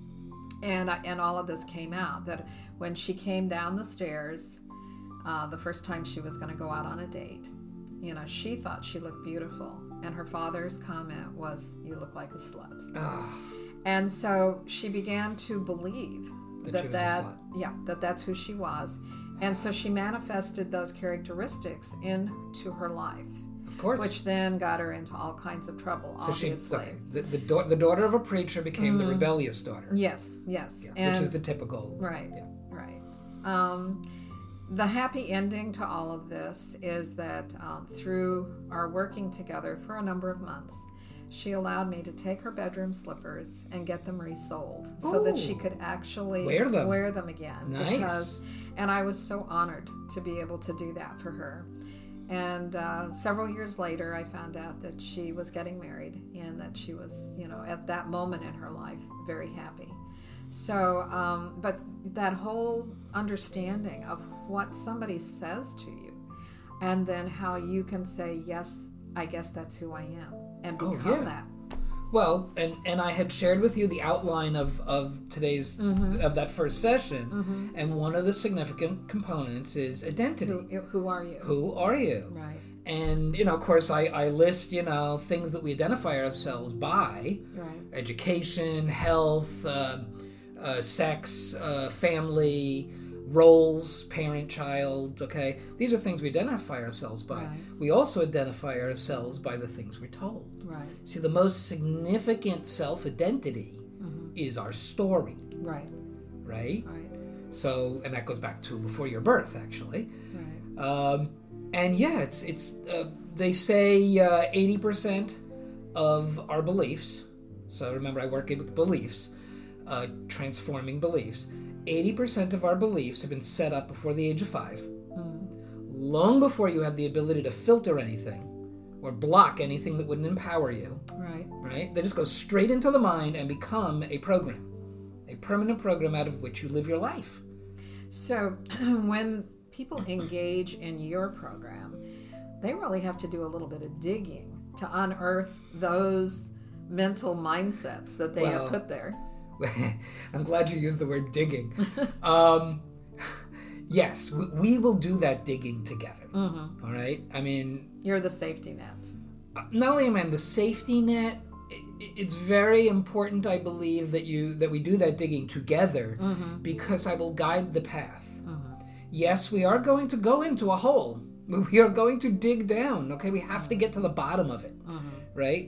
And I, and all of this came out that when she came down the stairs, uh, the first time she was going to go out on a date, you know, she thought she looked beautiful. And her father's comment was, "You look like a slut." Oh, And so she began to believe That that she was a that, slut. yeah, that that's who she was. And so she manifested those characteristics into her life, of course. which then got her into all kinds of trouble, so she, obviously. okay, the, the, da- the daughter of a preacher became the rebellious daughter. Yes, yes. Yeah, and, which is the typical. right, Yeah. right. Um, the happy ending to all of this is that um, through our working together for a number of months, she allowed me to take her bedroom slippers and get them resold so that she Ooh. could actually Wear them. wear them again. Nice. Because, and I was so honored to be able to do that for her. And uh, several years later, I found out that she was getting married and that she was, you know, at that moment in her life, very happy. So, um, but that whole understanding of what somebody says to you and then how you can say, yes, I guess that's who I am, and Oh, become yeah. that. Well, and, and I had shared with you the outline of, of today's, Mm-hmm. of that first session, and one of the significant components is identity. Who, who are you? Who are you? Right, And, you know, of course, I, I list, you know, things that we identify ourselves by: right. education, health, uh, uh, sex, uh, family, roles, parent, child, okay? These are things we identify ourselves by. Right. We also identify ourselves by the things we're told. Right. See, the most significant self-identity Mm-hmm. is our story, Right. right? Right. So, and that goes back to before your birth, actually. Right. Um, and yeah, it's it's uh, they say uh, eighty percent of our beliefs. So remember, I work with beliefs, uh, transforming beliefs. eighty percent of our beliefs have been set up before the age of five, Mm. long before you have the ability to filter anything or block anything that wouldn't empower you. Right. Right? They just go straight into the mind and become a program, a permanent program out of which you live your life. So when people engage in your program, they really have to do a little bit of digging to unearth those mental mindsets that they Well, have put there. I'm glad you used the word digging. um, yes, we, we will do that digging together. Mm-hmm. All right? I mean, You're the safety net. not only am I in the safety net, it, it's very important, I believe, that you that we do that digging together Mm-hmm. because I will guide the path. Mm-hmm. Yes, we are going to go into a hole. We are going to dig down, okay? We have to get to the bottom of it, Mm-hmm. right?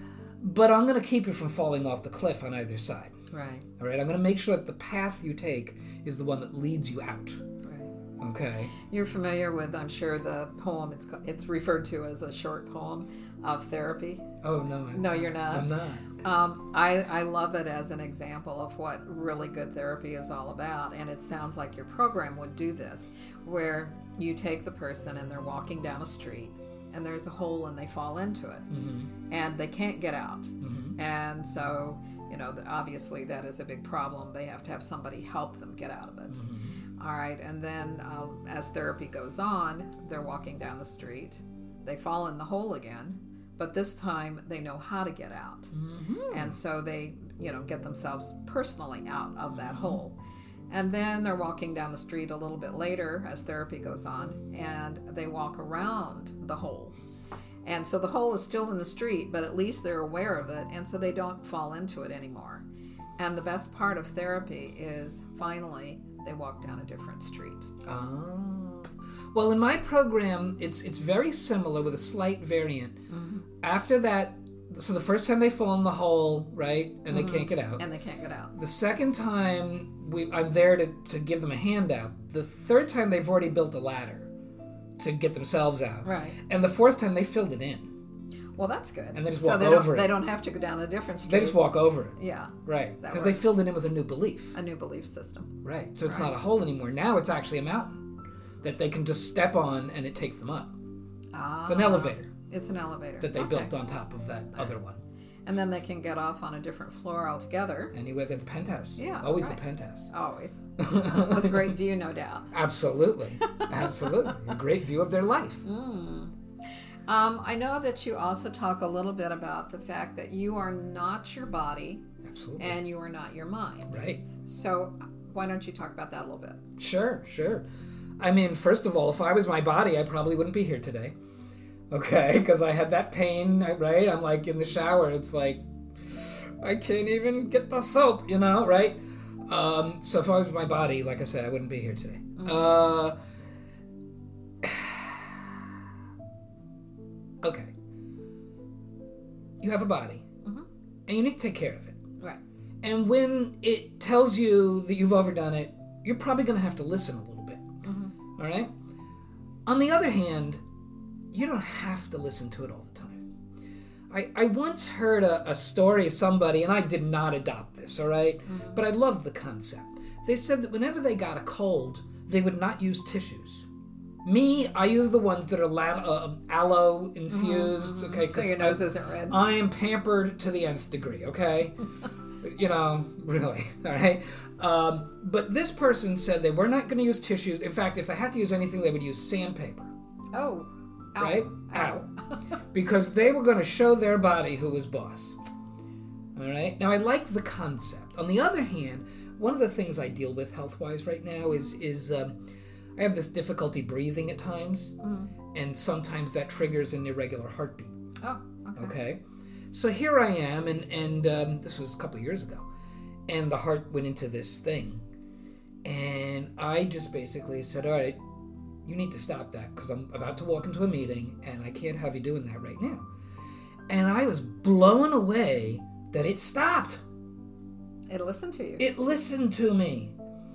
But I'm going to keep you from falling off the cliff on either side, Right. all right? I'm going to make sure that the path you take is the one that leads you out, Right. okay? You're familiar with, I'm sure, the poem. It's ca- it's referred to as a short poem of therapy. Oh, no. I'm No, you're not. I'm not. Um, I, I love it as an example of what really good therapy is all about. And it sounds like your program would do this, where you take the person and they're walking down a street and there's a hole and they fall into it Mm-hmm. and they can't get out. Mm-hmm. And so, you know, the- obviously that is a big problem. They have to have somebody help them get out of it. Mm-hmm. All right. And then uh, as therapy goes on, they're walking down the street. They fall in the hole again. But this time they know how to get out. Mm-hmm. And so they, you know, get themselves personally out of that hole. And then they're walking down the street a little bit later as therapy goes on, and they walk around the hole. And so the hole is still in the street, but at least they're aware of it, and so they don't fall into it anymore. And the best part of therapy is finally they walk down a different street. Oh. Well, in my program, it's it's very similar with a slight variant. Mm-hmm. After that, so the first time they fall in the hole, right, and they Mhm. can't get out. And they can't get out. The second time, we I'm there to, to give them a handout. The third time, they've already built a ladder to get themselves out. Right. And the fourth time, they filled it in. Well, that's good. And they just so walk they over don't, it. They don't have to go down a different street. They just walk over it. Yeah, Right. That Because they works. filled it in with a new belief. a new belief system. Right. So it's Right. not a hole anymore. Now it's actually a mountain that they can just step on and it takes them up. Ah, It's an elevator It's an elevator that they Okay. built on top of that other one. And then they can get off on a different floor altogether. And you look at the penthouse. Yeah, Always right. the penthouse. Always. With a great view, no doubt. Absolutely. Absolutely. A great view of their life. Mm. Um, I know that you also talk a little bit about the fact that you are not your body Absolutely. and you are not your mind. Right. So why don't you talk about that a little bit? Sure, sure. I mean, first of all, if I was my body, I probably wouldn't be here today. Okay? Because I had that pain, right? I'm like in the shower. It's like, I can't even get the soap, you know, right? Um, so if I was my body, like I said, I wouldn't be here today. Mm. Uh, okay. You have a body, Mhm. and you need to take care of it. Right. And when it tells you that you've overdone it, you're probably going to have to listen a little bit. Mhm. All right? On the other hand, you don't have to listen to it all the time. I, I once heard a, a story of somebody, and I did not adopt this, all right? Mhm. But I loved the concept. They said that whenever they got a cold, they would not use tissues. Me, I use the ones that are la- uh, aloe infused, Mhm. okay? So 'cause your nose I, isn't red. I am pampered to the nth degree, okay? You know, really, all right? Um, but this person said they were not going to use tissues. In fact, if they had to use anything, they would use sandpaper, Oh. Ow. right? Ow. Because they were going to show their body who was boss. All right? Now, I like the concept. On the other hand, one of the things I deal with health-wise right now is, is um, I have this difficulty breathing at times, Mhm. and sometimes that triggers an irregular heartbeat. Oh, okay. Okay, so here I am, and and um, this was a couple of years ago, and the heart went into this thing. And I just basically said, all right, you need to stop that because I'm about to walk into a meeting and I can't have you doing that right now. And I was blown away that it stopped. It listened to you. It listened to me.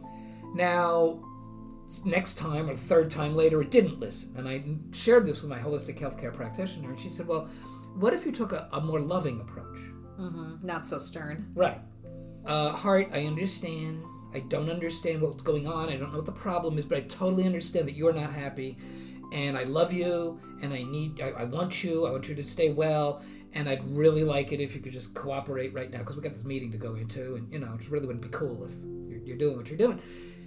Now, next time or the third time later, it didn't listen. And I shared this with my holistic healthcare practitioner, and she said, well, what if you took a, a more loving approach? Mm-hmm. Not so stern. Right. Uh, heart, I understand. I don't understand what's going on. I don't know what the problem is, but I totally understand that you're not happy. And I love you, and I need, I, I want you, I want you to stay well, and I'd really like it if you could just cooperate right now, because we got this meeting to go into, and, you know, it really wouldn't be cool if you're, you're doing what you're doing.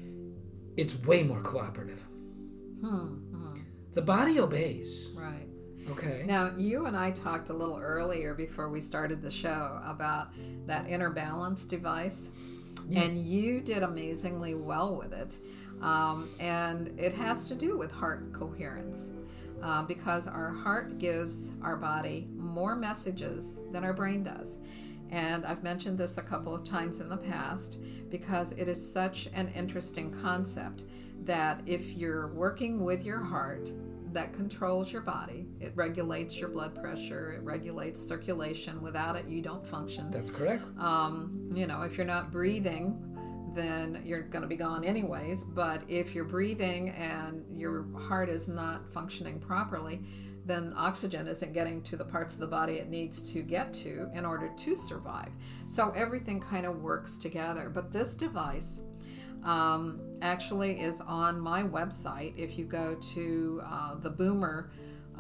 It's way more cooperative. Hmm. hmm. The body obeys. Right. Okay. Now, you and I talked a little earlier before we started the show about that inner balance device, yeah. and you did amazingly well with it. Um, and it has to do with heart coherence uh, because our heart gives our body more messages than our brain does. And I've mentioned this a couple of times in the past because it is such an interesting concept that if you're working with your heart, that controls your body. It regulates your blood pressure. It regulates circulation. Without it, you don't function. That's correct. Um, you know, if you're not breathing, then you're going to be gone anyways. But if you're breathing and your heart is not functioning properly, then oxygen isn't getting to the parts of the body it needs to get to in order to survive. So everything kind of works together. But this device um, actually is on my website. If you go to uh, the Boomer,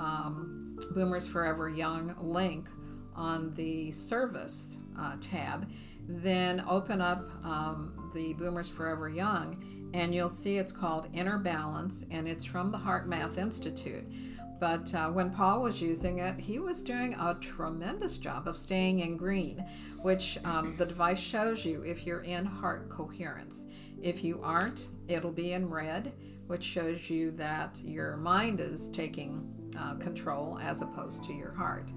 um, Boomers Forever Young link on the service uh, tab, then open up um, the Boomers Forever Young, and you'll see it's called Inner Balance, and it's from the Heart Math Institute. But uh, when Paul was using it, he was doing a tremendous job of staying in green, which um, the device shows you if you're in heart coherence. If you aren't, it'll be in red, which shows you that your mind is taking uh, control as opposed to your heart.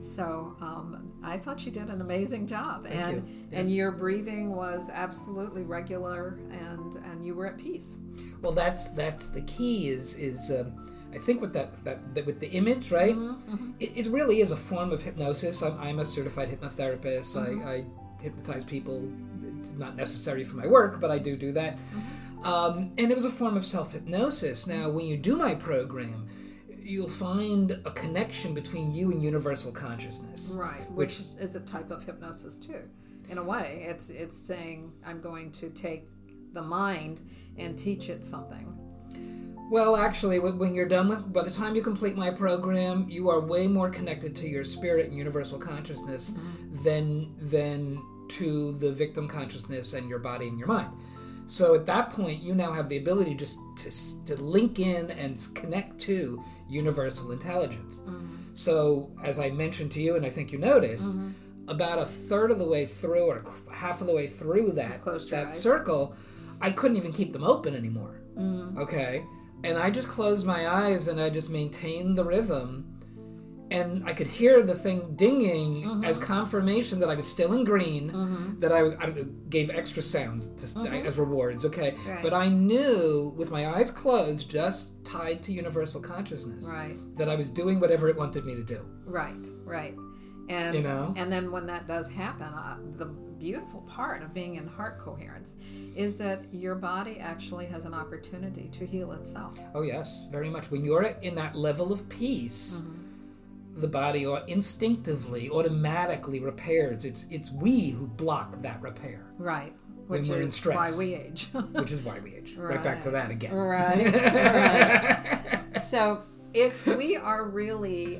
So um, I thought you did an amazing job. Thank and you. Yes. And your breathing was absolutely regular, and, and you were at peace. Well, that's that's the key is is um, I think with that, that, that with the image, right? Mm-hmm, mm-hmm. It, it really is a form of hypnosis. I'm, I'm a certified hypnotherapist. Mm-hmm. I, I hypnotize people. It's not necessary for my work, but I do do that. Mm-hmm. Um, and it was a form of self-hypnosis. Now, when you do my program, you'll find a connection between you and universal consciousness. Right, which, which is a type of hypnosis too. In a way, it's it's saying I'm going to take the mind and teach it something. Well, actually, when you're done with, by the time you complete my program, you are way more connected to your spirit and universal consciousness mm-hmm. than than to the victim consciousness and your body and your mind. So at that point, you now have the ability just to, to link in and connect to universal intelligence. Mm-hmm. So, as I mentioned to you, and I think you noticed, mm-hmm. about a third of the way through, or half of the way through that that eyes. circle, I couldn't even keep them open anymore. Mm-hmm. Okay? And I just closed my eyes and I just maintained the rhythm. And I could hear the thing dinging mm-hmm. as confirmation that I was still in green, mm-hmm. that I was I gave extra sounds to, mm-hmm. as rewards, okay? Right. But I knew, with my eyes closed, just tied to universal consciousness, right. that I was doing whatever it wanted me to do. Right, right. And, you know? And then when that does happen, uh, the beautiful part of being in heart coherence is that your body actually has an opportunity to heal itself. Oh, yes, very much. When you're in that level of peace... Mm-hmm. the body instinctively, automatically repairs. It's it's we who block that repair. Right. Which when we're is in stress. why we age. Which is why we age. Right. right back to that again. Right. right. So if we are really,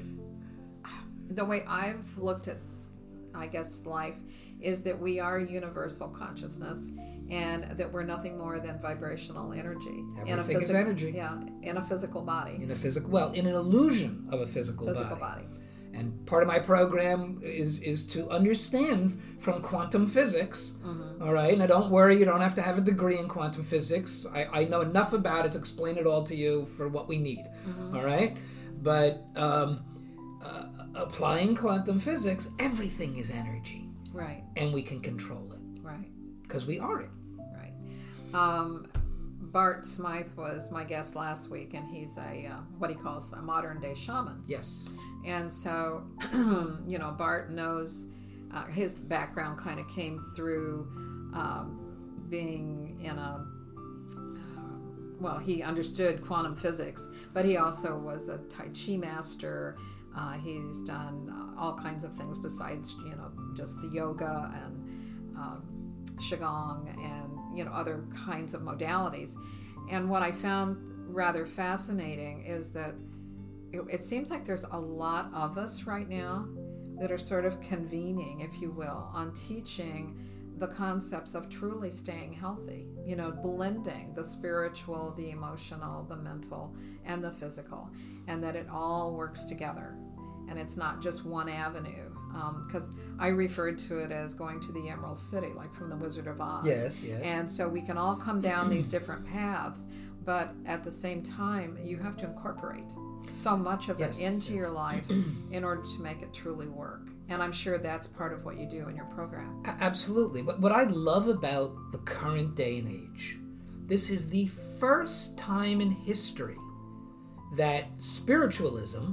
the way I've looked at, I guess, life is that we are universal consciousness and that we're nothing more than vibrational energy. Everything in a physical, is energy. Yeah, in a physical body. In a physical, well, in an illusion of a physical, physical body. body. And part of my program is is to understand from quantum physics, mm-hmm. all right? Now, don't worry, you don't have to have a degree in quantum physics. I, I know enough about it to explain it all to you for what we need, mm-hmm. all right? But um, uh, applying quantum physics, everything is energy. Right. And we can control it. Right. because we are it. Right. Um, Bart Smythe was my guest last week, and he's a uh, what he calls a modern day shaman. Yes. And so, you know, Bart knows uh, his background kind of came through um, being in a, uh, well, he understood quantum physics, but he also was a Tai Chi master. Uh, he's done uh, all kinds of things besides, you know, just the yoga and um, Qigong and, you know, other kinds of modalities. And what I found rather fascinating is that it, it seems like there's a lot of us right now that are sort of convening, if you will, on teaching the concepts of truly staying healthy, you know, blending the spiritual, the emotional, the mental, and the physical, and that it all works together. And it's not just one avenue, because um, I referred to it as going to the Emerald City, like from the Wizard of Oz. Yes, yes. And so we can all come down these different paths, but at the same time, you have to incorporate so much of yes, it into yes. your life in order to make it truly work. And I'm sure that's part of what you do in your program. A- absolutely. But what I love about the current day and age, this is the first time in history that spiritualism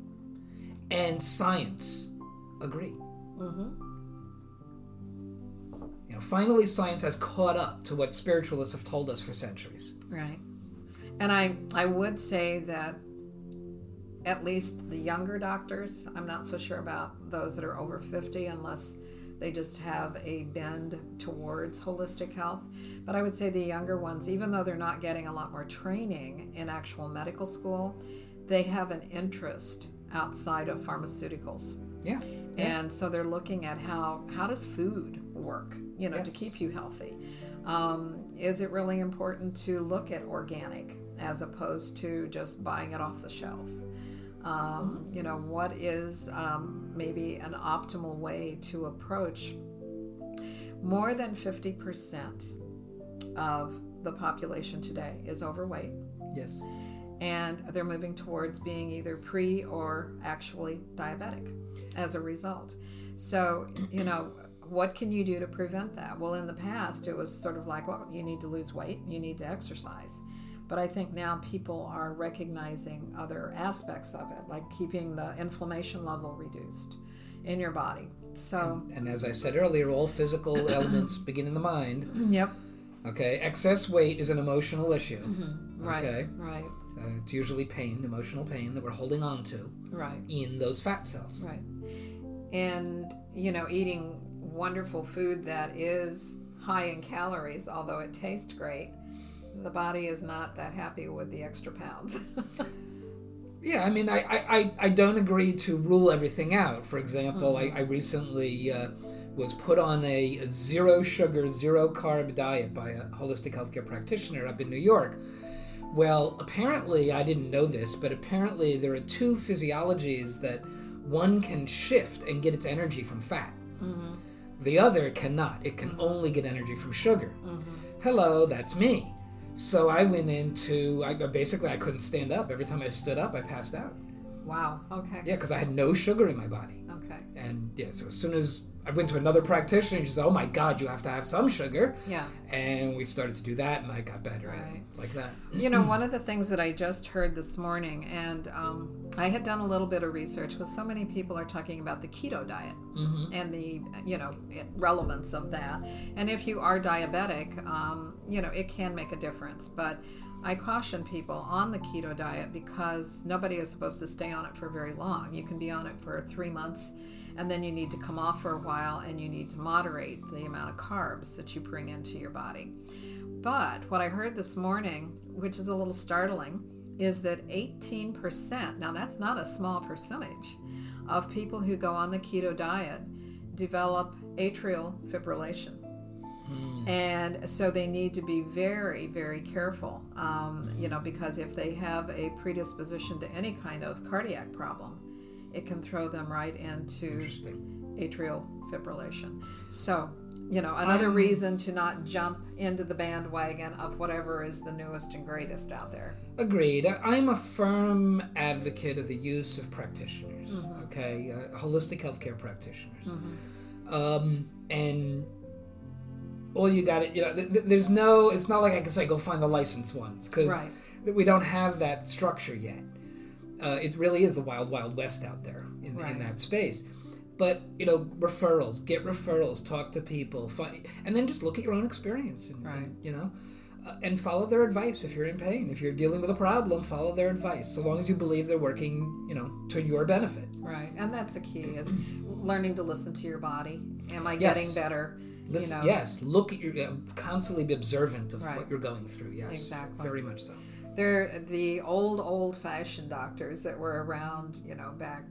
and science agree. Mm-hmm. You know, finally science has caught up to what spiritualists have told us for centuries. Right. And I, I would say that at least the younger doctors, I'm not so sure about those that are over fifty unless they just have a bend towards holistic health. But I would say the younger ones, even though they're not getting a lot more training in actual medical school, they have an interest outside of pharmaceuticals. Yeah. yeah. And so they're looking at how, how does food work, you know, yes. to keep you healthy? Um, is it really important to look at organic as opposed to just buying it off the shelf? Um, you know, what is um, maybe an optimal way to approach? More than fifty percent of the population today is overweight. Yes. And they're moving towards being either pre or actually diabetic as a result. So, you know, what can you do to prevent that? Well, in the past, it was sort of like, well, you need to lose weight, you need to exercise. But I think now people are recognizing other aspects of it, like keeping the inflammation level reduced in your body. So, and, and as I said earlier, all physical elements begin in the mind. Yep. Okay. Excess weight is an emotional issue. Mm-hmm. Right. Okay. Right. Uh, it's usually pain, emotional pain that we're holding on to. Right. In those fat cells. Right. And, you know, eating wonderful food that is high in calories, although it tastes great, the body is not that happy with the extra pounds. Yeah, I mean, I, I, I don't agree to rule everything out. For example, Mm-hmm. I, I recently uh, was put on a, a zero sugar, zero carb diet by a holistic healthcare practitioner up in New York. Well, apparently, I didn't know this, but apparently there are two physiologies that one can shift and get its energy from fat. Mm-hmm. The other cannot. It can mm-hmm. only get energy from sugar. Mm-hmm. Hello, that's me. So I went into, I, basically I couldn't stand up. Every time I stood up, I passed out. Wow, okay. Yeah, because I had no sugar in my body. Okay. And yeah, so as soon as I went to another practitioner, she said, oh my God, you have to have some sugar. Yeah. And we started to do that, and I got better Right. like that. You know, one of the things that I just heard this morning, and um, I had done a little bit of research because so many people are talking about the keto diet Mm-hmm. and the, you know, relevance of that. And if you are diabetic, um, you know, it can make a difference. But I caution people on the keto diet because nobody is supposed to stay on it for very long. You can be on it for three months and then you need to come off for a while and you need to moderate the amount of carbs that you bring into your body. But what I heard this morning, which is a little startling, is that eighteen percent, now that's not a small percentage, of people who go on the keto diet develop atrial fibrillation. Mm. And so they need to be very, very careful, um, you know, because if they have a predisposition to any kind of cardiac problem, it can throw them right into atrial fibrillation. So, you know, another I'm, reason to not jump into the bandwagon of whatever is the newest and greatest out there. Agreed. I'm a firm advocate of the use of practitioners, mm-hmm. okay, uh, holistic healthcare practitioners. Mm-hmm. Um, and all you got to, you know, th- th- there's no, it's not like I can say go find the licensed ones, because Right. we don't have that structure yet. Uh, it really is the wild, wild west out there in, Right. in that space. But, you know, referrals, get referrals, talk to people, find, and then just look at your own experience, and, Right. and you know, uh, and follow their advice if you're in pain. If you're dealing with a problem, follow their advice, so long as you believe they're working, you know, to your benefit. Right, and that's a key, is learning to listen to your body. Am I Yes. getting better? Listen, you know? yes, look at your, uh, constantly be observant of Right. what you're going through. Yes, Exactly. very much so. They're the old, old-fashioned doctors that were around, you know, back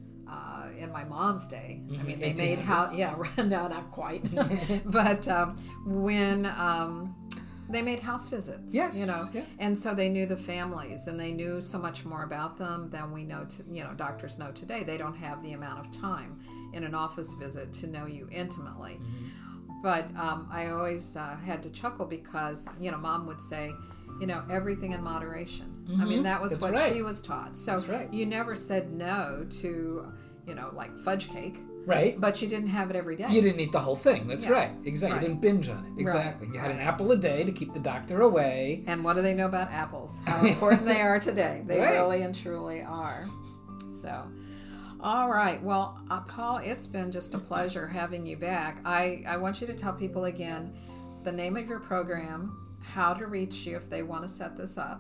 uh, in my mom's day. I mean, they made how, yeah, no, not quite, but um, when um, they made house visits, Yes, you know, yeah. and so they knew the families, and they knew so much more about them than we know. To, you know, doctors know today. They don't have the amount of time in an office visit to know you intimately. Mm-hmm. But um, I always uh, had to chuckle because, you know, Mom would say, you know, everything in moderation. Mm-hmm. I mean, that was That's what right. she was taught. So That's right. you never said no to, you know, like fudge cake, Right. but you didn't have it every day. You didn't eat the whole thing. That's Yeah. right. Exactly. Right. You didn't binge on it. Exactly. Right. You had an Right. apple a day to keep the doctor away. And what do they know about apples? How important they are today. They Right. really and truly are. So, all right. Well, uh, Paul, it's been just a pleasure having you back. I, I want you to tell people again the name of your program, how to reach you if they want to set this up,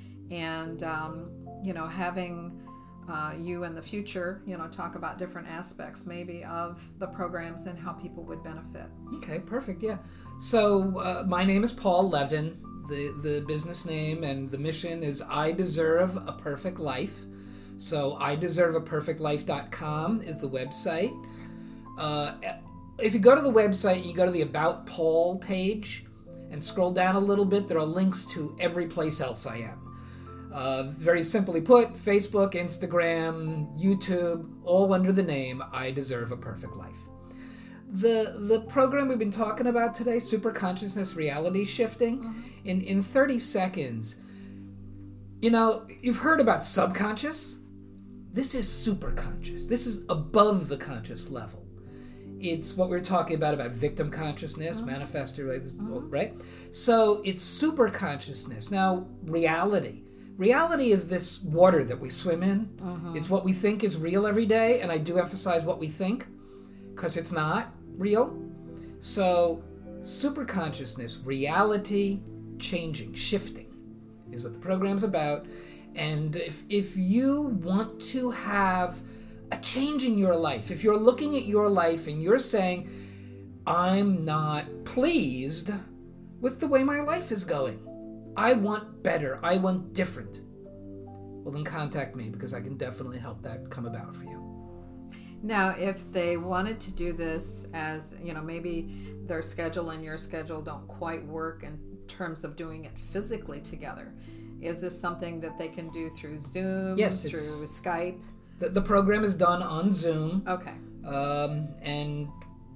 and, um, you know, having uh, you in the future, you know, talk about different aspects maybe of the programs and how people would benefit. Okay, perfect. Yeah. So uh, my name is Paul Levin. The the business name and the mission is I Deserve a Perfect Life. So I deserve a perfect life dot com is the website. Uh, if you go to the website, you go to the About Paul page and scroll down a little bit. There are links to every place else I am. Uh, very simply put, Facebook, Instagram, YouTube, all under the name I Deserve a Perfect Life. The the program we've been talking about today, Super Consciousness Reality Shifting, mm-hmm. in, in thirty seconds, you know, you've heard about subconscious. This is super conscious. This is above the conscious level. It's what we were talking about, about victim consciousness, mm-hmm. manifestor, right? Mm-hmm. right? So it's super consciousness. Now, reality. Reality is this water that we swim in. Mm-hmm. It's what we think is real every day, and I do emphasize what we think, because it's not real. So, super consciousness, reality changing, shifting, is what the program's about. And if if you want to have a change in your life, if you're looking at your life and you're saying, I'm not pleased with the way my life is going, I want better, I want different, well then contact me, because I can definitely help that come about for you. Now, if they wanted to do this as, you know, maybe their schedule and your schedule don't quite work in terms of doing it physically together, is this something that they can do through Zoom, yes, through Skype? The, the program is done on Zoom. Okay. Um, and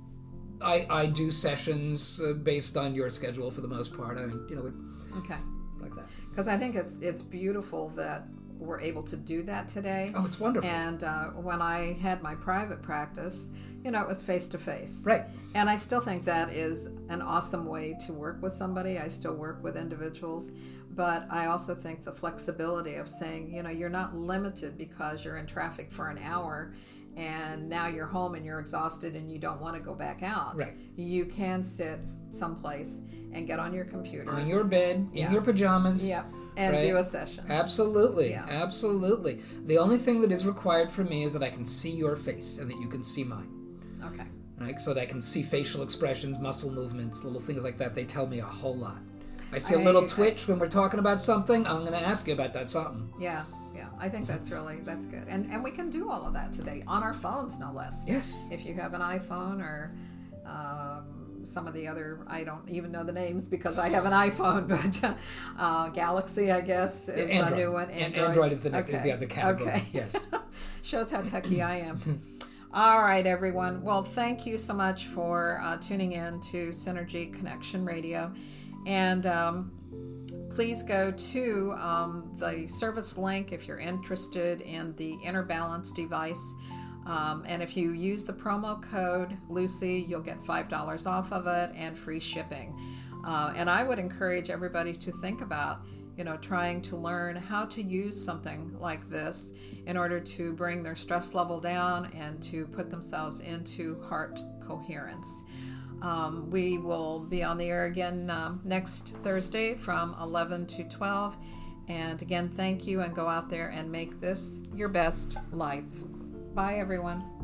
I I do sessions uh, based on your schedule for the most part. I mean, you know, okay, like that. Because I think it's it's beautiful that we're able to do that today. Oh, it's wonderful. And uh, when I had my private practice, you know, it was face to face. Right. And I still think that is an awesome way to work with somebody. I still work with individuals, but I also think the flexibility of saying, you know, you're not limited because you're in traffic for an hour and now you're home and you're exhausted and you don't want to go back out. Right. You can sit someplace and get on your computer. On your bed, in yeah. your pajamas. Yep. And right? do a session. Absolutely. Yeah. Absolutely. The only thing that is required from me is that I can see your face and that you can see mine. Okay. Right? So that I can see facial expressions, muscle movements, little things like that. They tell me a whole lot. I see a I, little twitch when we're talking about something. I'm going to ask you about that something. Yeah. Yeah, I think that's really, that's good. And and we can do all of that today on our phones, no less. Yes. If you have an iPhone or um, some of the other, I don't even know the names because I have an iPhone, but uh, Galaxy, I guess, is Android. a new one. Android, Android is, the next, okay. is the other category. Okay. Yes. Shows how techie I am. All right, everyone. Well, thank you so much for uh, tuning in to Synergy Connection Radio. And um, please go to um, the service link if you're interested in the Inner Balance device. Um, and if you use the promo code Lucy, you'll get five dollars off of it and free shipping. Uh, and I would encourage everybody to think about, you know, trying to learn how to use something like this in order to bring their stress level down and to put themselves into heart coherence. Um, we will be on the air again um, next Thursday from eleven to twelve. And again, thank you, and go out there and make this your best life. Bye, everyone.